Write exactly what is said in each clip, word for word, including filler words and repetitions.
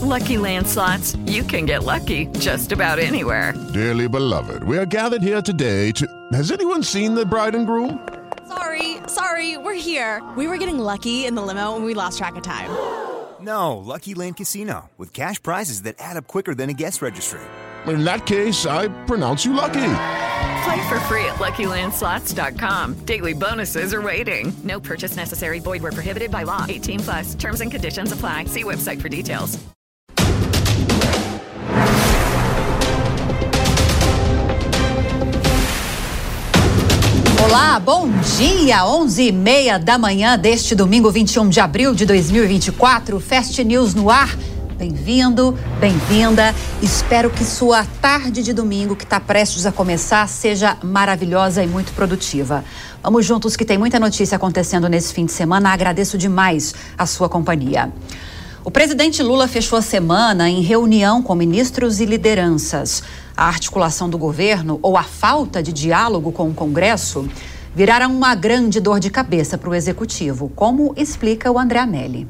Lucky Land Slots, you can get lucky just about anywhere. Dearly beloved, we are gathered here today to... Has anyone seen the bride and groom? Sorry, sorry, we're here. We were getting lucky in the limo and we lost track of time. No, Lucky Land Casino, with cash prizes that add up quicker than a guest registry. In that case, I pronounce you lucky. Play for free at Lucky Land Slots dot com. Daily bonuses are waiting. No purchase necessary. Void where prohibited by law. eighteen plus. Terms and conditions apply. See website for details. Olá, bom dia, onze e meia da manhã deste domingo, vinte e um de abril de dois mil e vinte e quatro, Fast News no ar. Bem-vindo, bem-vinda. Espero que sua tarde de domingo, que está prestes a começar, seja maravilhosa e muito produtiva. Vamos juntos que tem muita notícia acontecendo nesse fim de semana. Agradeço demais a sua companhia. O presidente Lula fechou a semana em reunião com ministros e lideranças. A articulação do governo ou a falta de diálogo com o Congresso viraram uma grande dor de cabeça para o executivo, como explica o André Anelli.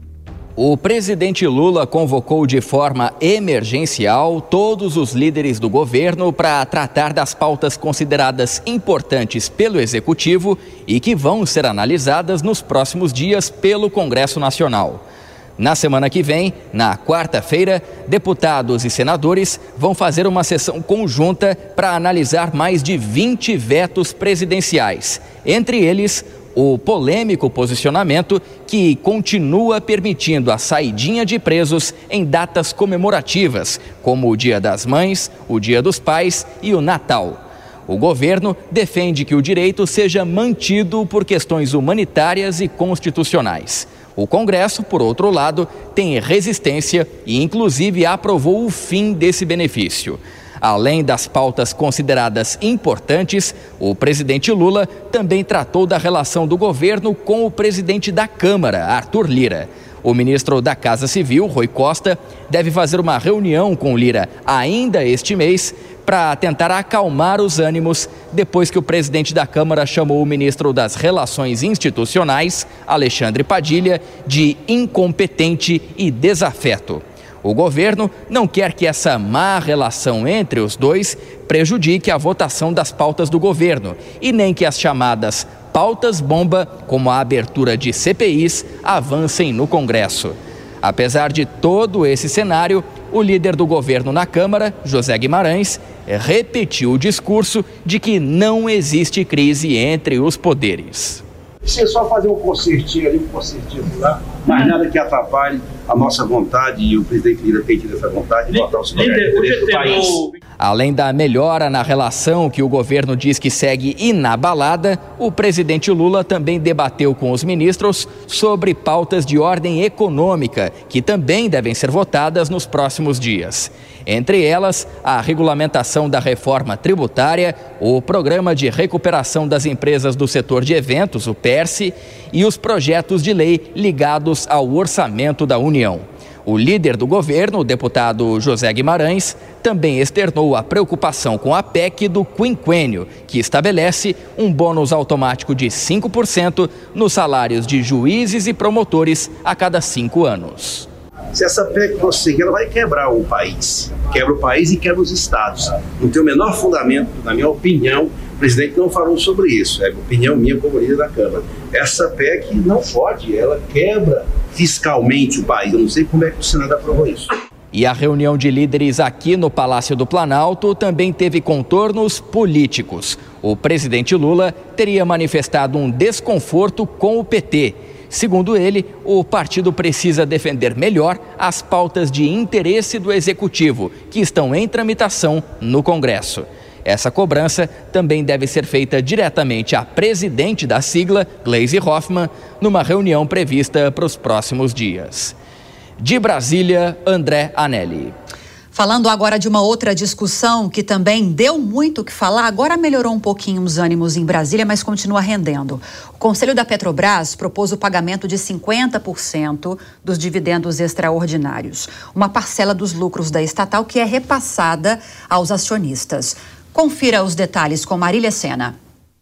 O presidente Lula convocou de forma emergencial todos os líderes do governo para tratar das pautas consideradas importantes pelo executivo e que vão ser analisadas nos próximos dias pelo Congresso Nacional. Na semana que vem, na quarta-feira, deputados e senadores vão fazer uma sessão conjunta para analisar mais de vinte vetos presidenciais, entre eles o polêmico posicionamento que continua permitindo a saidinha de presos em datas comemorativas, como o Dia das Mães, o Dia dos Pais e o Natal. O governo defende que o direito seja mantido por questões humanitárias e constitucionais. O Congresso, por outro lado, tem resistência e, inclusive, aprovou o fim desse benefício. Além das pautas consideradas importantes, o presidente Lula também tratou da relação do governo com o presidente da Câmara, Arthur Lira. O ministro da Casa Civil, Rui Costa, deve fazer uma reunião com Lira ainda este mês para tentar acalmar os ânimos depois que o presidente da Câmara chamou o ministro das Relações Institucionais, Alexandre Padilha, de incompetente e desafeto. O governo não quer que essa má relação entre os dois prejudique a votação das pautas do governo e nem que as chamadas pautas-bomba, como a abertura de C P Is, avancem no Congresso. Apesar de todo esse cenário, o líder do governo na Câmara, José Guimarães, repetiu o discurso de que não existe crise entre os poderes. Se é só fazer um concertinho ali, um concertinho lá, mas nada que atrapalhe a nossa vontade, e o presidente Lira tem tido essa vontade de votar os projetos do país. Além da melhora na relação que o governo diz que segue inabalada, o presidente Lula também debateu com os ministros sobre pautas de ordem econômica, que também devem ser votadas nos próximos dias. Entre elas, a regulamentação da reforma tributária, o Programa de Recuperação das Empresas do Setor de Eventos, o PERSE, e os projetos de lei ligados ao orçamento da União. O líder do governo, o deputado José Guimarães, também externou a preocupação com a P E C do quinquênio, que estabelece um bônus automático de cinco por cento nos salários de juízes e promotores a cada cinco anos. Se essa P E C conseguir, ela vai quebrar o país. Quebra o país e quebra os estados. Não tem o menor fundamento, na minha opinião, o presidente não falou sobre isso. É a opinião minha como líder da Câmara. Essa P E C não pode, ela quebra fiscalmente o país. Eu não sei como é que o Senado aprovou isso. E a reunião de líderes aqui no Palácio do Planalto também teve contornos políticos. O presidente Lula teria manifestado um desconforto com o P T. Segundo ele, o partido precisa defender melhor as pautas de interesse do executivo, que estão em tramitação no Congresso. Essa cobrança também deve ser feita diretamente à presidente da sigla, Gleisi Hoffmann, numa reunião prevista para os próximos dias. De Brasília, André Anelli. Falando agora de uma outra discussão que também deu muito o que falar, agora melhorou um pouquinho os ânimos em Brasília, mas continua rendendo. O Conselho da Petrobras propôs o pagamento de cinquenta por cento dos dividendos extraordinários, uma parcela dos lucros da estatal que é repassada aos acionistas. Confira os detalhes com Marília Sena.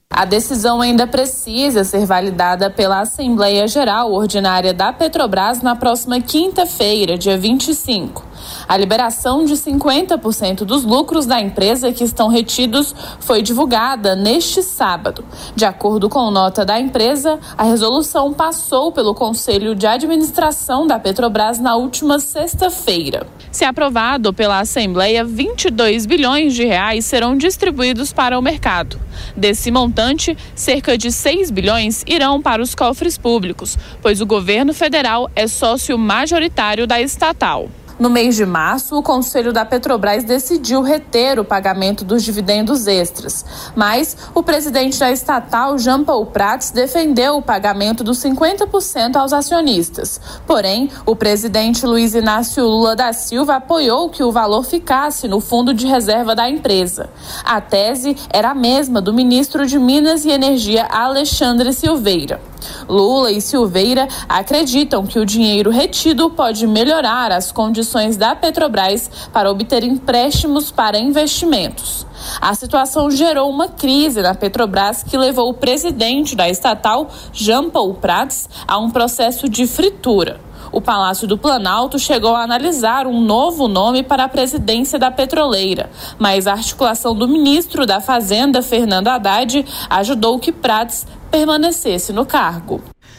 A decisão ainda precisa ser validada pela Assembleia Geral Ordinária da Petrobras na próxima quinta-feira, dia vinte e cinco. A liberação de cinquenta por cento dos lucros da empresa que estão retidos foi divulgada neste sábado. De acordo com nota da empresa, a resolução passou pelo Conselho de Administração da Petrobras na última sexta-feira. Se aprovado pela Assembleia, vinte e dois bilhões de reais serão distribuídos para o mercado. Desse montante, cerca de seis bilhões irão para os cofres públicos, pois o governo federal é sócio majoritário da estatal. No mês de março, o Conselho da Petrobras decidiu reter o pagamento dos dividendos extras, mas o presidente da estatal, Jean Paul Prats, defendeu o pagamento dos cinquenta por cento aos acionistas. Porém, o presidente Luiz Inácio Lula da Silva apoiou que o valor ficasse no fundo de reserva da empresa. A tese era a mesma do ministro de Minas e Energia, Alexandre Silveira. Lula e Silveira acreditam que o dinheiro retido pode melhorar as condições da Petrobras para obter empréstimos para investimentos. A situação gerou uma crise na Petrobras que levou o presidente da estatal, Jean Paul Prats, a um processo de fritura. O Palácio do Planalto chegou a analisar um novo nome para a presidência da petroleira, mas a articulação do ministro da Fazenda, Fernando Haddad, ajudou que Prats permanecesse no cargo.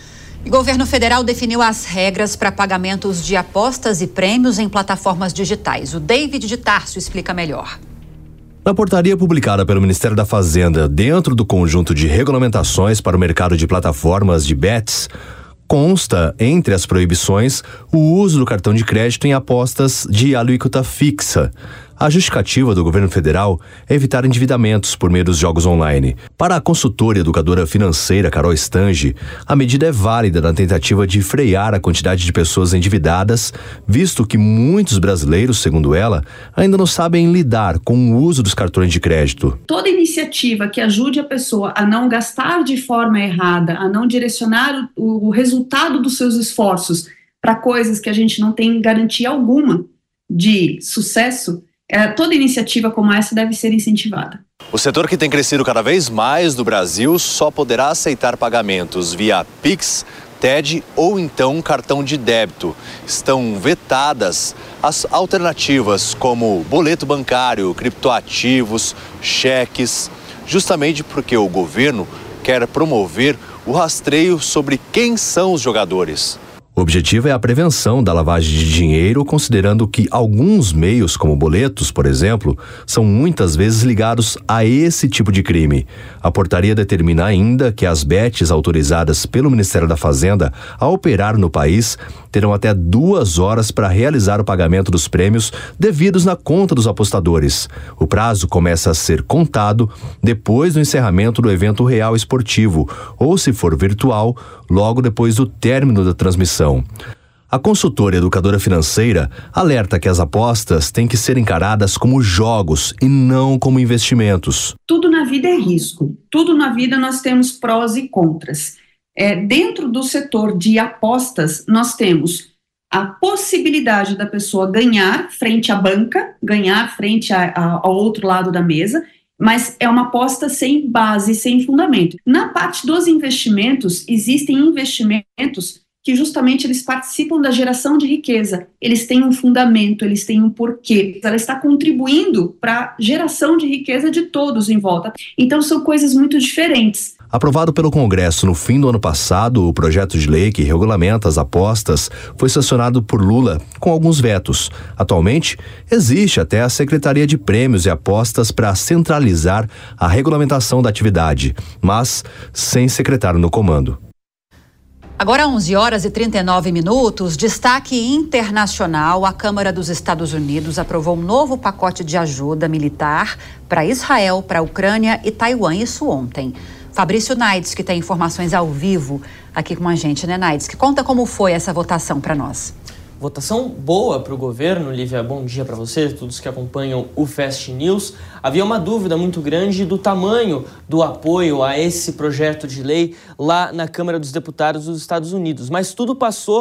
O governo federal definiu as regras para pagamentos de apostas e prêmios em plataformas digitais. O David de Tarso explica melhor. Na portaria publicada pelo Ministério da Fazenda, dentro do conjunto de regulamentações para o mercado de plataformas de bets, consta, entre as proibições, o uso do cartão de crédito em apostas de alíquota fixa. A justificativa do governo federal é evitar endividamentos por meio dos jogos online. Para a consultora e educadora financeira Carol Stange, a medida é válida na tentativa de frear a quantidade de pessoas endividadas, visto que muitos brasileiros, segundo ela, ainda não sabem lidar com o uso dos cartões de crédito. Toda iniciativa que ajude a pessoa a não gastar de forma errada, a não direcionar o, o resultado dos seus esforços para coisas que a gente não tem garantia alguma de sucesso, É, toda iniciativa como essa deve ser incentivada. O setor que tem crescido cada vez mais no Brasil só poderá aceitar pagamentos via Pix, T E D ou então cartão de débito. Estão vetadas as alternativas como boleto bancário, criptoativos, cheques, justamente porque o governo quer promover o rastreio sobre quem são os jogadores. O objetivo é a prevenção da lavagem de dinheiro, considerando que alguns meios, como boletos, por exemplo, são muitas vezes ligados a esse tipo de crime. A portaria determina ainda que as bets autorizadas pelo Ministério da Fazenda a operar no país terão até duas horas para realizar o pagamento dos prêmios devidos na conta dos apostadores. O prazo começa a ser contado depois do encerramento do evento real esportivo, ou, se for virtual, logo depois do término da transmissão. A consultora e educadora financeira alerta que as apostas têm que ser encaradas como jogos e não como investimentos. Tudo na vida é risco. Tudo na vida nós temos prós e contras. É, dentro do setor de apostas, nós temos a possibilidade da pessoa ganhar frente à banca, ganhar frente a, a, ao outro lado da mesa, mas é uma aposta sem base, sem fundamento. Na parte dos investimentos, existem investimentos que justamente eles participam da geração de riqueza. Eles têm um fundamento, eles têm um porquê. Ela está contribuindo para a geração de riqueza de todos em volta. Então são coisas muito diferentes. Aprovado pelo Congresso no fim do ano passado, o projeto de lei que regulamenta as apostas foi sancionado por Lula, com alguns vetos. Atualmente, existe até a Secretaria de Prêmios e Apostas para centralizar a regulamentação da atividade, mas sem secretário no comando. Agora, onze horas e trinta e nove minutos, destaque internacional. A Câmara dos Estados Unidos aprovou um novo pacote de ajuda militar para Israel, para a Ucrânia e Taiwan, isso ontem. Fabrício Naides, que tem informações ao vivo aqui com a gente, né, Naides? Que conta como foi essa votação para nós. Votação boa para o governo, Lívia. Bom dia para você, todos que acompanham o Fast News. Havia uma dúvida muito grande do tamanho do apoio a esse projeto de lei lá na Câmara dos Deputados dos Estados Unidos, mas tudo passou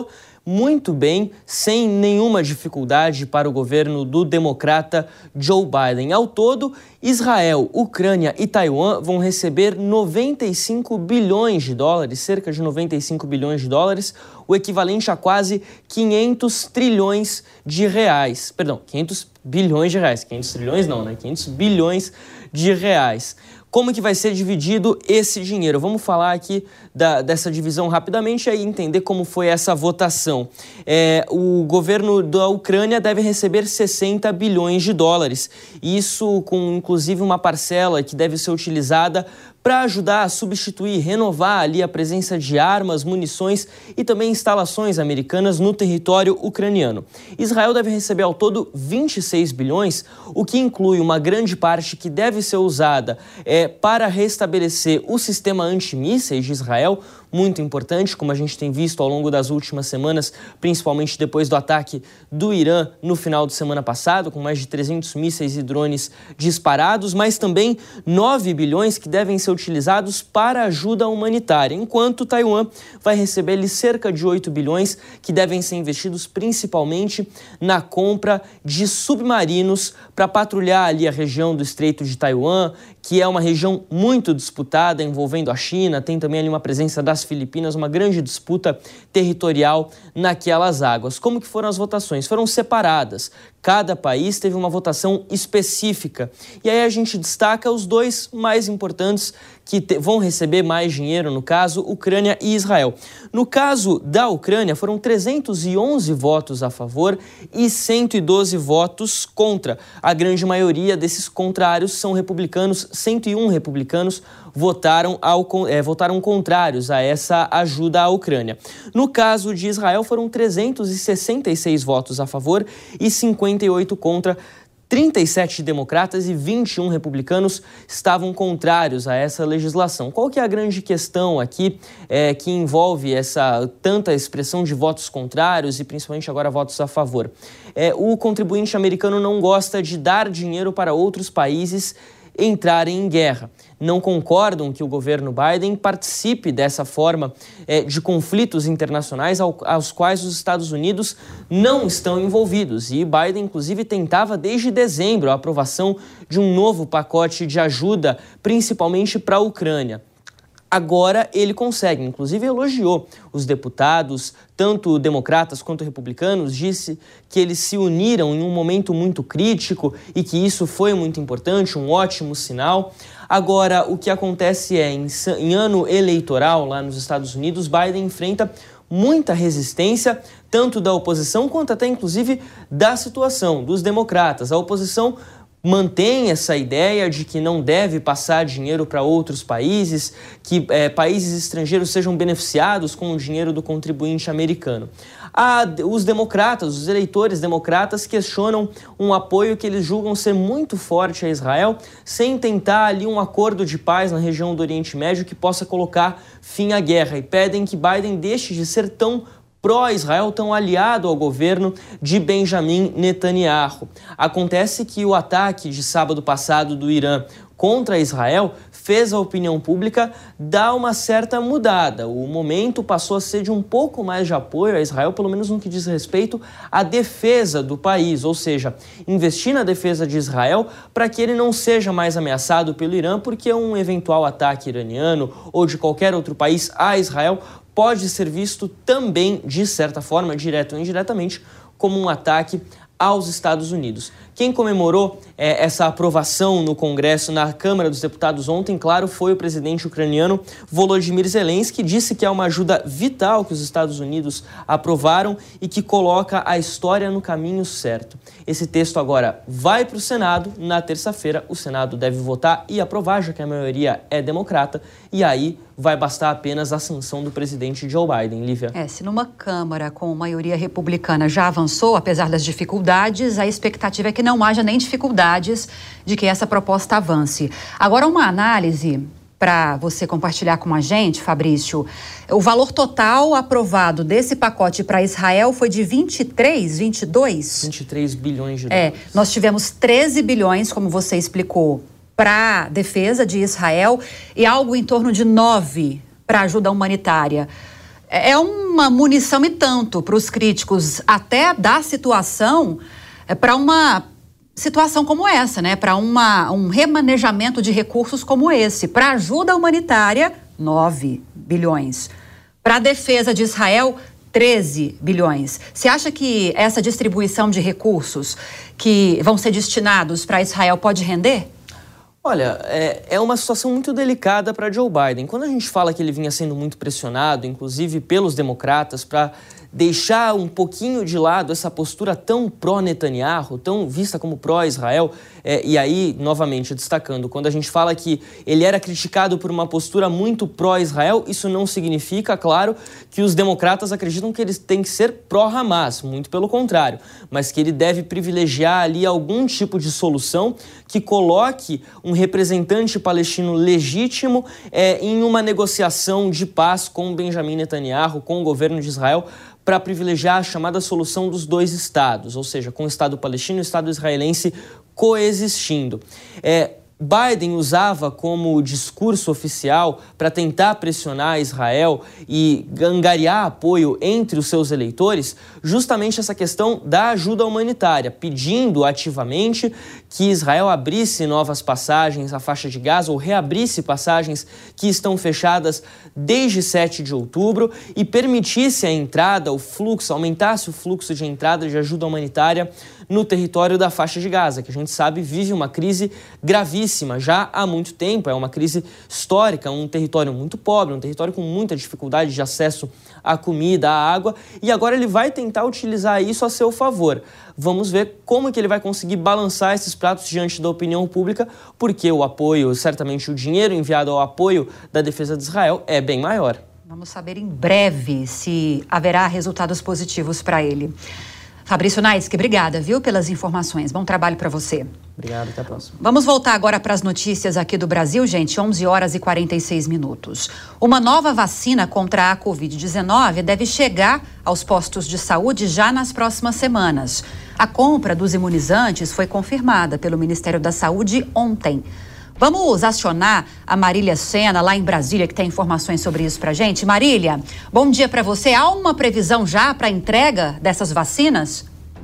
muito bem, sem nenhuma dificuldade para o governo do democrata Joe Biden. Ao todo, Israel, Ucrânia e Taiwan vão receber noventa e cinco bilhões de dólares, cerca de noventa e cinco bilhões de dólares, o equivalente a quase quinhentos trilhões de reais. Perdão, quinhentos bilhões de reais. quinhentos trilhões não, né? quinhentos bilhões de reais. Como que vai ser dividido esse dinheiro? Vamos falar aqui da, dessa divisão rapidamente e aí entender como foi essa votação. É, o governo da Ucrânia deve receber sessenta bilhões de dólares. Isso com, inclusive, uma parcela que deve ser utilizada para ajudar a substituir, renovar ali a presença de armas, munições e também instalações americanas no território ucraniano. Israel deve receber ao todo vinte e seis bilhões, o que inclui uma grande parte que deve ser usada é, para restabelecer o sistema antimísseis de Israel, muito importante, como a gente tem visto ao longo das últimas semanas, principalmente depois do ataque do Irã no final de semana passado, com mais de trezentos mísseis e drones disparados, mas também nove bilhões que devem ser utilizados para ajuda humanitária, enquanto Taiwan vai receber ali cerca de oito bilhões que devem ser investidos principalmente na compra de submarinos para patrulhar ali a região do Estreito de Taiwan, que é uma região muito disputada envolvendo a China, tem também ali uma presença das Filipinas, uma grande disputa territorial naquelas águas. Como que foram as votações? Foram separadas. Cada país teve uma votação específica. E aí a gente destaca os dois mais importantes que te- vão receber mais dinheiro, no caso, Ucrânia e Israel. No caso da Ucrânia, foram trezentos e onze votos a favor e cento e doze votos contra. A grande maioria desses contrários são republicanos, cento e um republicanos votaram, ao, é, votaram contrários a essa ajuda à Ucrânia. No caso de Israel, foram trezentos e sessenta e seis votos a favor e cinquenta e oito contra. trinta e sete democratas e vinte e um republicanos estavam contrários a essa legislação. Qual que é a grande questão aqui é, que envolve essa tanta expressão de votos contrários e principalmente agora votos a favor? É, o contribuinte americano não gosta de dar dinheiro para outros países entrarem em guerra. Não concordam que o governo Biden participe dessa forma é, de conflitos internacionais ao, aos quais os Estados Unidos não estão envolvidos. E Biden, inclusive, tentava desde dezembro a aprovação de um novo pacote de ajuda, principalmente para a Ucrânia. Agora ele consegue, inclusive elogiou os deputados, tanto democratas quanto republicanos, disse que eles se uniram em um momento muito crítico e que isso foi muito importante, um ótimo sinal. Agora, o que acontece é, em, em ano eleitoral lá nos Estados Unidos, Biden enfrenta muita resistência, tanto da oposição quanto até, inclusive, da situação dos democratas. A oposição mantém essa ideia de que não deve passar dinheiro para outros países, que é, países estrangeiros sejam beneficiados com o dinheiro do contribuinte americano. A, os democratas, os eleitores democratas questionam um apoio que eles julgam ser muito forte a Israel, sem tentar ali um acordo de paz na região do Oriente Médio que possa colocar fim à guerra, e pedem que Biden deixe de ser tão pró-Israel, tão aliado ao governo de Benjamin Netanyahu. Acontece que o ataque de sábado passado do Irã contra Israel fez a opinião pública dar uma certa mudada. O momento passou a ser de um pouco mais de apoio a Israel, pelo menos no que diz respeito à defesa do país, ou seja, investir na defesa de Israel para que ele não seja mais ameaçado pelo Irã, porque um eventual ataque iraniano ou de qualquer outro país a Israel pode ser visto também, de certa forma, direto ou indiretamente, como um ataque aos Estados Unidos. Quem comemorou é, essa aprovação no Congresso, na Câmara dos Deputados ontem, claro, foi o presidente ucraniano Volodymyr Zelensky, que disse que é uma ajuda vital que os Estados Unidos aprovaram e que coloca a história no caminho certo. Esse texto agora vai para o Senado. Na terça-feira, o Senado deve votar e aprovar, já que a maioria é democrata, e aí vai bastar apenas a sanção do presidente Joe Biden. Lívia. É, se numa Câmara com maioria republicana já avançou, apesar das dificuldades, a expectativa é que não haja nem dificuldades de que essa proposta avance. Agora, uma análise para você compartilhar com a gente, Fabrício. O valor total aprovado desse pacote para Israel foi de vinte e três, vinte e dois? vinte e três bilhões de é, dólares. Nós tivemos treze bilhões, como você explicou, para a defesa de Israel e algo em torno de nove para ajuda humanitária. é uma munição e tanto para os críticos até da situação, é, para uma situação como essa, né? Para um remanejamento de recursos como esse. Para ajuda humanitária, nove bilhões. Para a defesa de Israel, treze bilhões. Você acha que essa distribuição de recursos que vão ser destinados para Israel pode render? Olha, é, é uma situação muito delicada para Joe Biden. Quando a gente fala que ele vinha sendo muito pressionado, inclusive pelos democratas, para deixar um pouquinho de lado essa postura tão pró-Netanyahu, tão vista como pró-Israel, é, e aí, novamente, destacando, quando a gente fala que ele era criticado por uma postura muito pró-Israel, isso não significa, claro, que os democratas acreditam que ele tem que ser pró-Hamas, muito pelo contrário, mas que ele deve privilegiar ali algum tipo de solução que coloque um representante palestino legítimo é, em uma negociação de paz com Benjamin Netanyahu, com o governo de Israel, para privilegiar a chamada solução dos dois estados, ou seja, com o Estado palestino e o Estado israelense coexistindo. É, Biden usava como discurso oficial para tentar pressionar Israel e angariar apoio entre os seus eleitores justamente essa questão da ajuda humanitária, pedindo ativamente que Israel abrisse novas passagens à faixa de Gaza ou reabrisse passagens que estão fechadas desde sete de outubro e permitisse a entrada, o fluxo, aumentasse o fluxo de entrada de ajuda humanitária no território da faixa de Gaza, que a gente sabe vive uma crise gravíssima já há muito tempo, é uma crise histórica, um território muito pobre, um território com muita dificuldade de acesso à comida, à água, e agora ele vai tentar utilizar isso a seu favor. Vamos ver como que ele vai conseguir balançar esses pratos diante da opinião pública, porque o apoio, certamente o dinheiro enviado ao apoio da defesa de Israel é bem maior. Vamos saber em breve se haverá resultados positivos para ele. Fabrício Naitsky, obrigada, viu, pelas informações. Bom trabalho para você. Obrigado, até a próxima. Vamos voltar agora para as notícias aqui do Brasil, gente, onze horas e quarenta e seis minutos. Uma nova vacina contra a covid dezenove deve chegar aos postos de saúde já nas próximas semanas. A compra dos imunizantes foi confirmada pelo Ministério da Saúde ontem. Vamos acionar a Marília Sena, lá em Brasília, que tem informações sobre isso pra gente. Marília, bom dia para você. Há uma previsão já para a entrega dessas vacinas?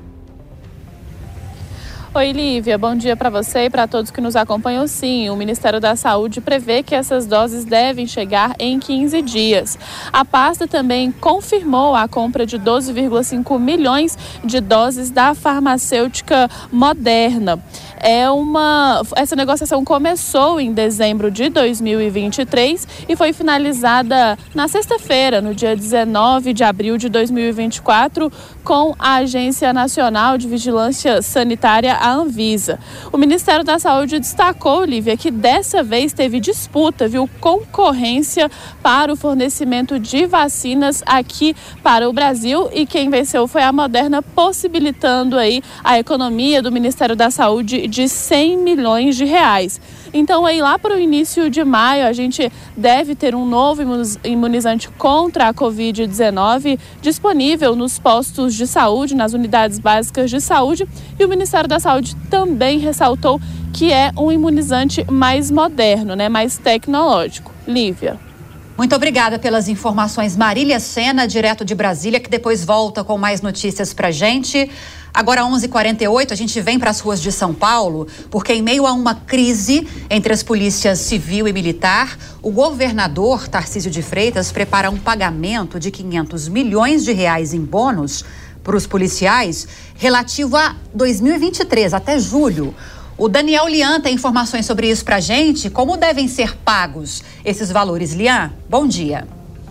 Oi, Lívia, bom dia para você e para todos que nos acompanham. Sim, o Ministério da Saúde prevê que essas doses devem chegar em quinze dias. A pasta também confirmou a compra de doze vírgula cinco milhões de doses da farmacêutica Moderna. É uma... Essa negociação começou em dezembro de dois mil e vinte e três e foi finalizada na sexta-feira, no dia dezenove de abril de dois mil e vinte e quatro, com a Agência Nacional de Vigilância Sanitária, a Anvisa. O Ministério da Saúde destacou, Lívia, que dessa vez teve disputa, viu, concorrência para o fornecimento de vacinas aqui para o Brasil, e quem venceu foi a Moderna, possibilitando aí a economia do Ministério da Saúde de cem milhões de reais. Então, aí lá para o início de maio, a gente deve ter um novo imunizante contra a covid dezenove disponível nos postos de saúde, nas unidades básicas de saúde, e o Ministério da Saúde também ressaltou que é um imunizante mais moderno, né, mais tecnológico. Lívia. Muito obrigada pelas informações, Marília Sena, direto de Brasília, que depois volta com mais notícias pra gente. Agora, onze e quarenta e oito, a gente vem para as ruas de São Paulo, porque em meio a uma crise entre as polícias civil e militar, o governador Tarcísio de Freitas prepara um pagamento de quinhentos milhões de reais em bônus para os policiais relativo a dois mil e vinte e três, até julho. O Daniel Lian tem informações sobre isso para a gente. Como devem ser pagos esses valores, Lian? Bom dia.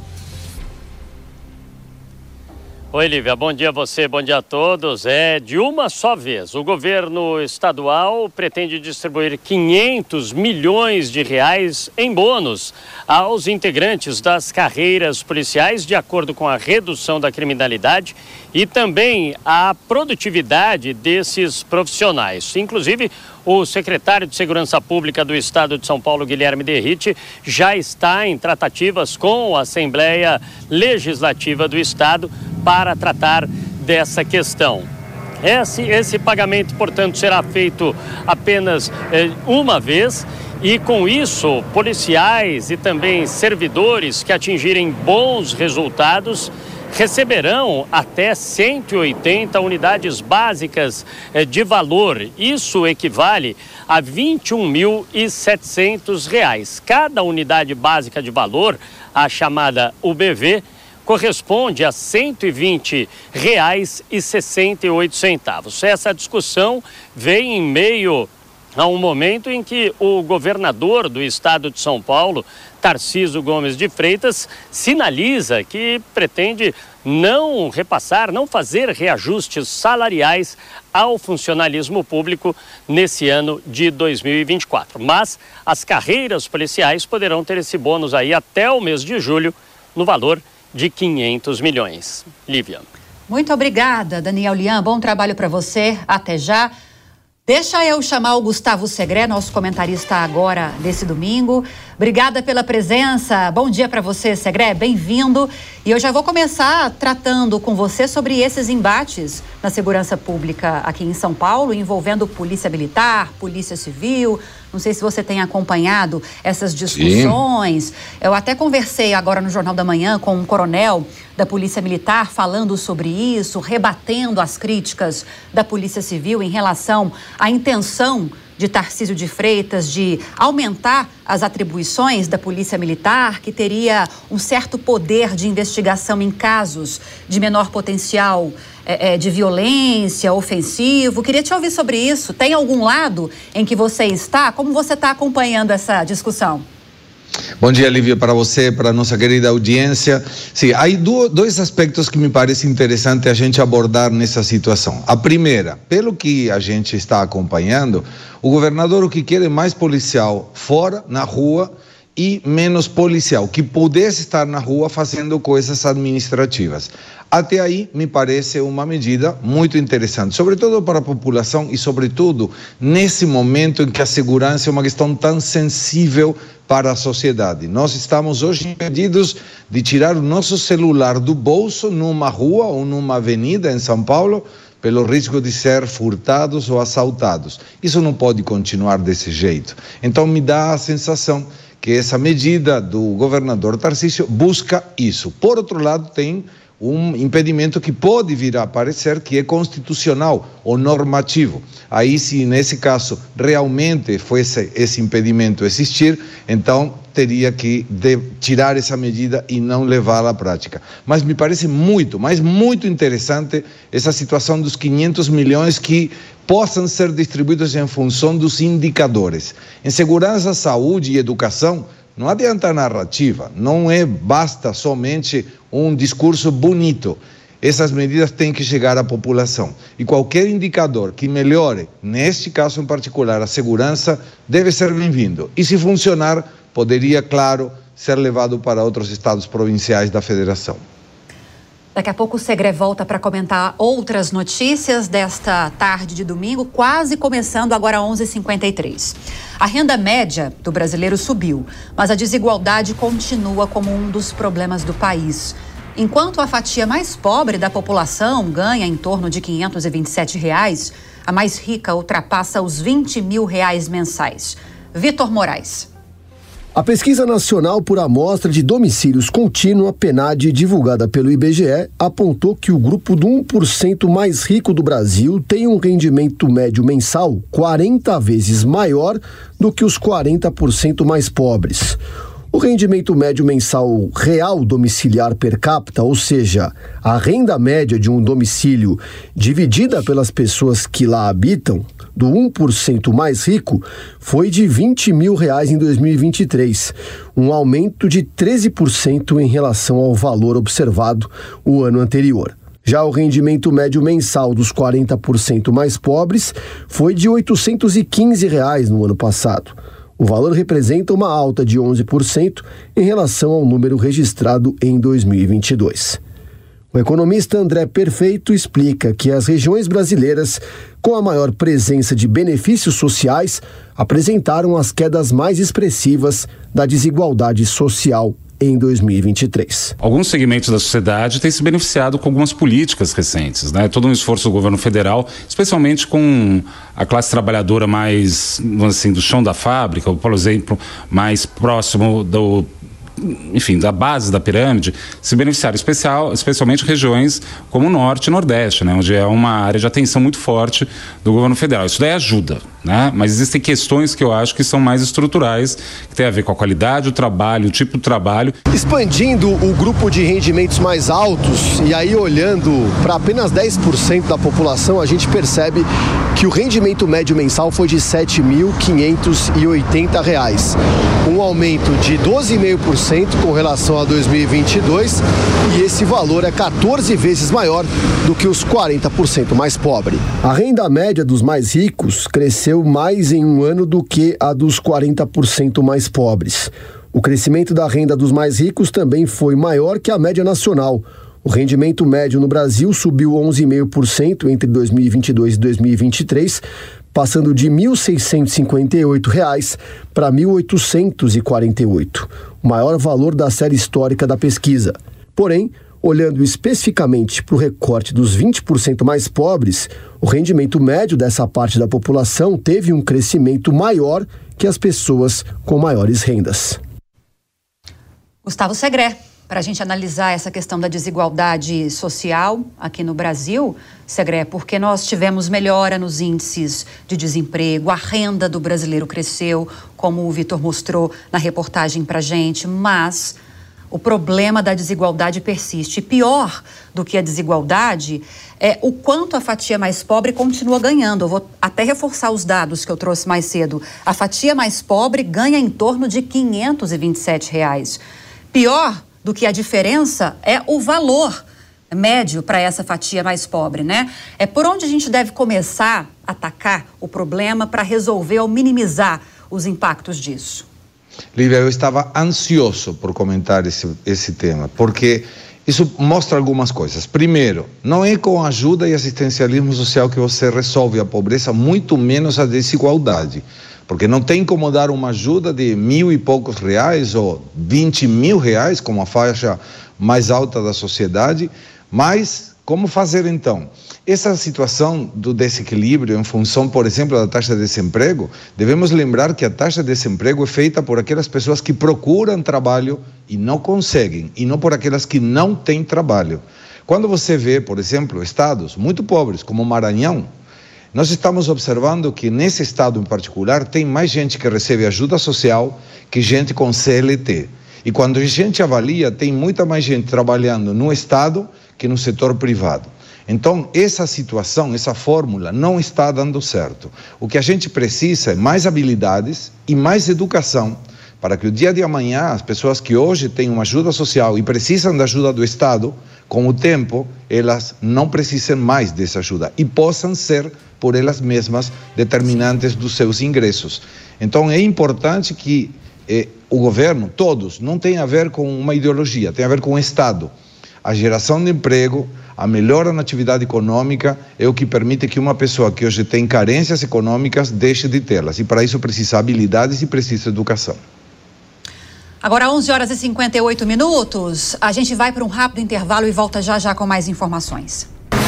Oi, Lívia, bom dia a você, bom dia a todos. É de uma só vez. O governo estadual pretende distribuir quinhentos milhões de reais em bônus aos integrantes das carreiras policiais, de acordo com a redução da criminalidade e também a produtividade desses profissionais. Inclusive, o secretário de Segurança Pública do Estado de São Paulo, Guilherme Derrite, já está em tratativas com a Assembleia Legislativa do Estado para tratar dessa questão. Esse, esse pagamento, portanto, será feito apenas eh, uma vez E com isso, policiais e também servidores que atingirem bons resultados receberão até cento e oitenta unidades básicas de valor. Isso equivale a vinte e um mil e setecentos reais. Cada unidade básica de valor, a chamada U B V, corresponde a cento e vinte reais e sessenta e oito centavos. Essa discussão vem em meio a um momento em que o governador do estado de São Paulo, Tarcísio Gomes de Freitas, sinaliza que pretende não repassar, não fazer reajustes salariais ao funcionalismo público nesse ano de dois mil e vinte e quatro. Mas as carreiras policiais poderão ter esse bônus aí até o mês de julho, no valor de quinhentos milhões. Lívia. Muito obrigada, Daniel Lian. Bom trabalho para você. Até já. Deixa eu chamar o Gustavo Segré, nosso comentarista agora desse domingo. Obrigada pela presença. Bom dia para você, Segré. Bem-vindo. E eu já vou começar tratando com você sobre esses embates na segurança pública aqui em São Paulo, envolvendo Polícia Militar, Polícia Civil. Não sei se você tem acompanhado essas discussões. Sim. Eu até conversei agora no Jornal da Manhã com um coronel da Polícia Militar falando sobre isso, rebatendo as críticas da Polícia Civil em relação à intenção de Tarcísio de Freitas de aumentar as atribuições da Polícia Militar, que teria um certo poder de investigação em casos de menor potencial é, é, de violência, ofensivo. Queria te ouvir sobre isso. Tem algum lado em que você está? Como você está acompanhando essa discussão? Bom dia, Lívia, para você, para a nossa querida audiência. Sim, há dois aspectos que me parece interessante a gente abordar nessa situação. A primeira, pelo que a gente está acompanhando, o governador o que quer é mais policial fora, na rua, e menos policial, que pudesse estar na rua fazendo coisas administrativas. Até aí, me parece uma medida muito interessante, sobretudo para a população e, sobretudo, nesse momento em que a segurança é uma questão tão sensível para a sociedade. Nós estamos hoje impedidos de tirar o nosso celular do bolso numa rua ou numa avenida em São Paulo, pelo risco de ser furtados ou assaltados. Isso não pode continuar desse jeito. Então, me dá a sensação que essa medida do governador Tarcísio busca isso. Por outro lado, tem um impedimento que pode vir a aparecer, que é constitucional ou normativo. Aí, se nesse caso realmente fosse esse impedimento existir, então teria que de, tirar essa medida e não levá-la à prática. Mas me parece muito, mas muito interessante essa situação dos quinhentos milhões que possam ser distribuídos em função dos indicadores. Em segurança, saúde e educação, não adianta a narrativa, não é basta somente um discurso bonito. Essas medidas têm que chegar à população. E qualquer indicador que melhore, neste caso em particular, a segurança, deve ser bem-vindo. E se funcionar, poderia, claro, ser levado para outros estados provinciais da federação. Daqui a pouco o Segré volta para comentar outras notícias desta tarde de domingo, quase começando agora onze e cinquenta e três. A renda média do brasileiro subiu, mas a desigualdade continua como um dos problemas do país. Enquanto a fatia mais pobre da população ganha em torno de quinhentos e vinte e sete reais, a mais rica ultrapassa os vinte mil reais mensais. Vitor Moraes. A Pesquisa Nacional por Amostra de Domicílios Contínua, PNAD, divulgada pelo I B G E, apontou que o grupo do um por cento mais rico do Brasil tem um rendimento médio mensal quarenta vezes maior do que os quarenta por cento mais pobres. O rendimento médio mensal real domiciliar per capita, ou seja, a renda média de um domicílio dividida pelas pessoas que lá habitam, do um por cento mais rico, foi de vinte mil reais em dois mil e vinte e três, um aumento de treze por cento em relação ao valor observado o ano anterior. Já o rendimento médio mensal dos quarenta por cento mais pobres foi de oitocentos e quinze reais no ano passado. O valor representa uma alta de onze por cento em relação ao número registrado em dois mil e vinte e dois. O economista André Perfeito explica que as regiões brasileiras com a maior presença de benefícios sociais apresentaram as quedas mais expressivas da desigualdade social em dois mil e vinte e três. Alguns segmentos da sociedade têm se beneficiado com algumas políticas recentes, né? Todo um esforço do governo federal, especialmente com a classe trabalhadora mais, assim, do chão da fábrica, ou, por exemplo, mais próximo do enfim, da base da pirâmide, se beneficiaram, especial, especialmente regiões como o Norte e Nordeste, né, onde é uma área de atenção muito forte do governo federal. Isso daí ajuda, né, mas existem questões que eu acho que são mais estruturais, que tem a ver com a qualidade do trabalho, o tipo de trabalho. Expandindo o grupo de rendimentos mais altos, e aí olhando para apenas dez por cento da população, a gente percebe que o rendimento médio mensal foi de sete mil quinhentos e oitenta reais, um aumento de doze vírgula cinco por cento com relação a dois mil e vinte e dois, e esse valor é quatorze vezes maior do que os quarenta por cento mais pobres. A renda média dos mais ricos cresceu mais em um ano do que a dos quarenta por cento mais pobres. O crescimento da renda dos mais ricos também foi maior que a média nacional. O rendimento médio no Brasil subiu onze vírgula cinco por cento entre dois mil e vinte e dois e dois mil e vinte e três, passando de mil seiscentos e cinquenta e oito reais para mil oitocentos e quarenta e oito, o maior valor da série histórica da pesquisa. Porém, olhando especificamente para o recorte dos vinte por cento mais pobres, o rendimento médio dessa parte da população teve um crescimento maior que as pessoas com maiores rendas. Gustavo Segré, para a gente analisar essa questão da desigualdade social aqui no Brasil, Segré, porque nós tivemos melhora nos índices de desemprego, a renda do brasileiro cresceu, como o Vitor mostrou na reportagem para a gente, mas o problema da desigualdade persiste. E pior do que a desigualdade é o quanto a fatia mais pobre continua ganhando. Eu vou até reforçar os dados que eu trouxe mais cedo. A fatia mais pobre ganha em torno de quinhentos e vinte e sete reais. Pior do que a diferença é o valor médio para essa fatia mais pobre, né? É por onde a gente deve começar a atacar o problema para resolver ou minimizar os impactos disso. Lívia, eu estava ansioso por comentar esse, esse tema, porque isso mostra algumas coisas. Primeiro, não é com ajuda e assistencialismo social que você resolve a pobreza, muito menos a desigualdade. Porque não tem como dar uma ajuda de mil e poucos reais ou vinte mil reais, como a faixa mais alta da sociedade, mas como fazer então? Essa situação do desequilíbrio em função, por exemplo, da taxa de desemprego, devemos lembrar que a taxa de desemprego é feita por aquelas pessoas que procuram trabalho e não conseguem, e não por aquelas que não têm trabalho. Quando você vê, por exemplo, estados muito pobres, como o Maranhão, nós estamos observando que nesse estado em particular tem mais gente que recebe ajuda social que gente com C L T. E quando a gente avalia, tem muita mais gente trabalhando no estado que no setor privado. Então, essa situação, essa fórmula não está dando certo. O que a gente precisa é mais habilidades e mais educação para que o dia de amanhã as pessoas que hoje têm uma ajuda social e precisam da ajuda do Estado, com o tempo, elas não precisem mais dessa ajuda e possam ser, por elas mesmas, determinantes dos seus ingressos. Então, é importante que eh, o governo, todos, não tem a ver com uma ideologia, tem a ver com o Estado. A geração de emprego, a melhora na atividade econômica é o que permite que uma pessoa que hoje tem carências econômicas deixe de tê-las. E para isso precisa habilidades e precisa educação. Agora, onze horas e cinquenta e oito minutos, a gente vai para um rápido intervalo e volta já já com mais informações.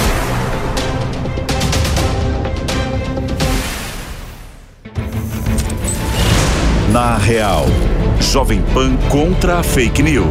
Na Real, Jovem Pan contra a fake news.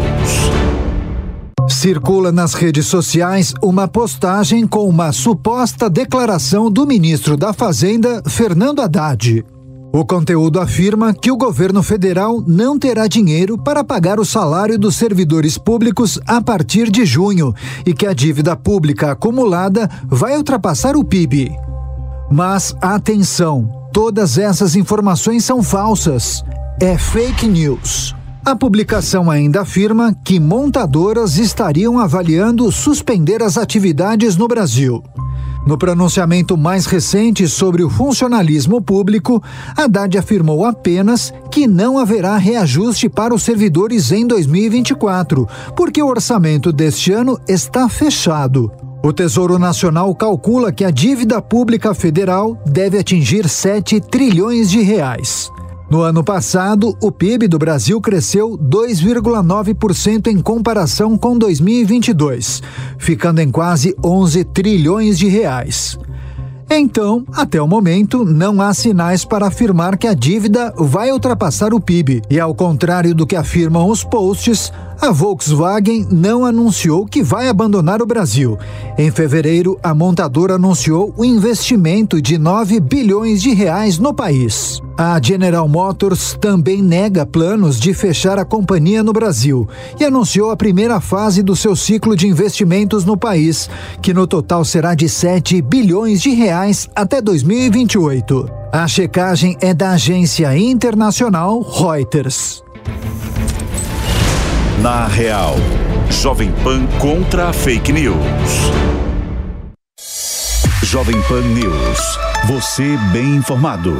Circula nas redes sociais uma postagem com uma suposta declaração do ministro da Fazenda, Fernando Haddad. O conteúdo afirma que o governo federal não terá dinheiro para pagar o salário dos servidores públicos a partir de junho e que a dívida pública acumulada vai ultrapassar o P I B. Mas, atenção, todas essas informações são falsas. É fake news. A publicação ainda afirma que montadoras estariam avaliando suspender as atividades no Brasil. No pronunciamento mais recente sobre o funcionalismo público, Haddad afirmou apenas que não haverá reajuste para os servidores em dois mil e vinte e quatro, porque o orçamento deste ano está fechado. O Tesouro Nacional calcula que a dívida pública federal deve atingir sete trilhões de reais. No ano passado, o P I B do Brasil cresceu dois vírgula nove por cento em comparação com dois mil e vinte e dois, ficando em quase onze trilhões de reais. Então, até o momento, não há sinais para afirmar que a dívida vai ultrapassar o P I B. E ao contrário do que afirmam os posts, a Volkswagen não anunciou que vai abandonar o Brasil. Em fevereiro, a montadora anunciou o investimento de nove bilhões de reais no país. A General Motors também nega planos de fechar a companhia no Brasil e anunciou a primeira fase do seu ciclo de investimentos no país, que no total será de sete bilhões de reais até dois mil e vinte e oito. A checagem é da agência internacional Reuters. Na Real, Jovem Pan contra a fake news. Jovem Pan News. Você bem informado.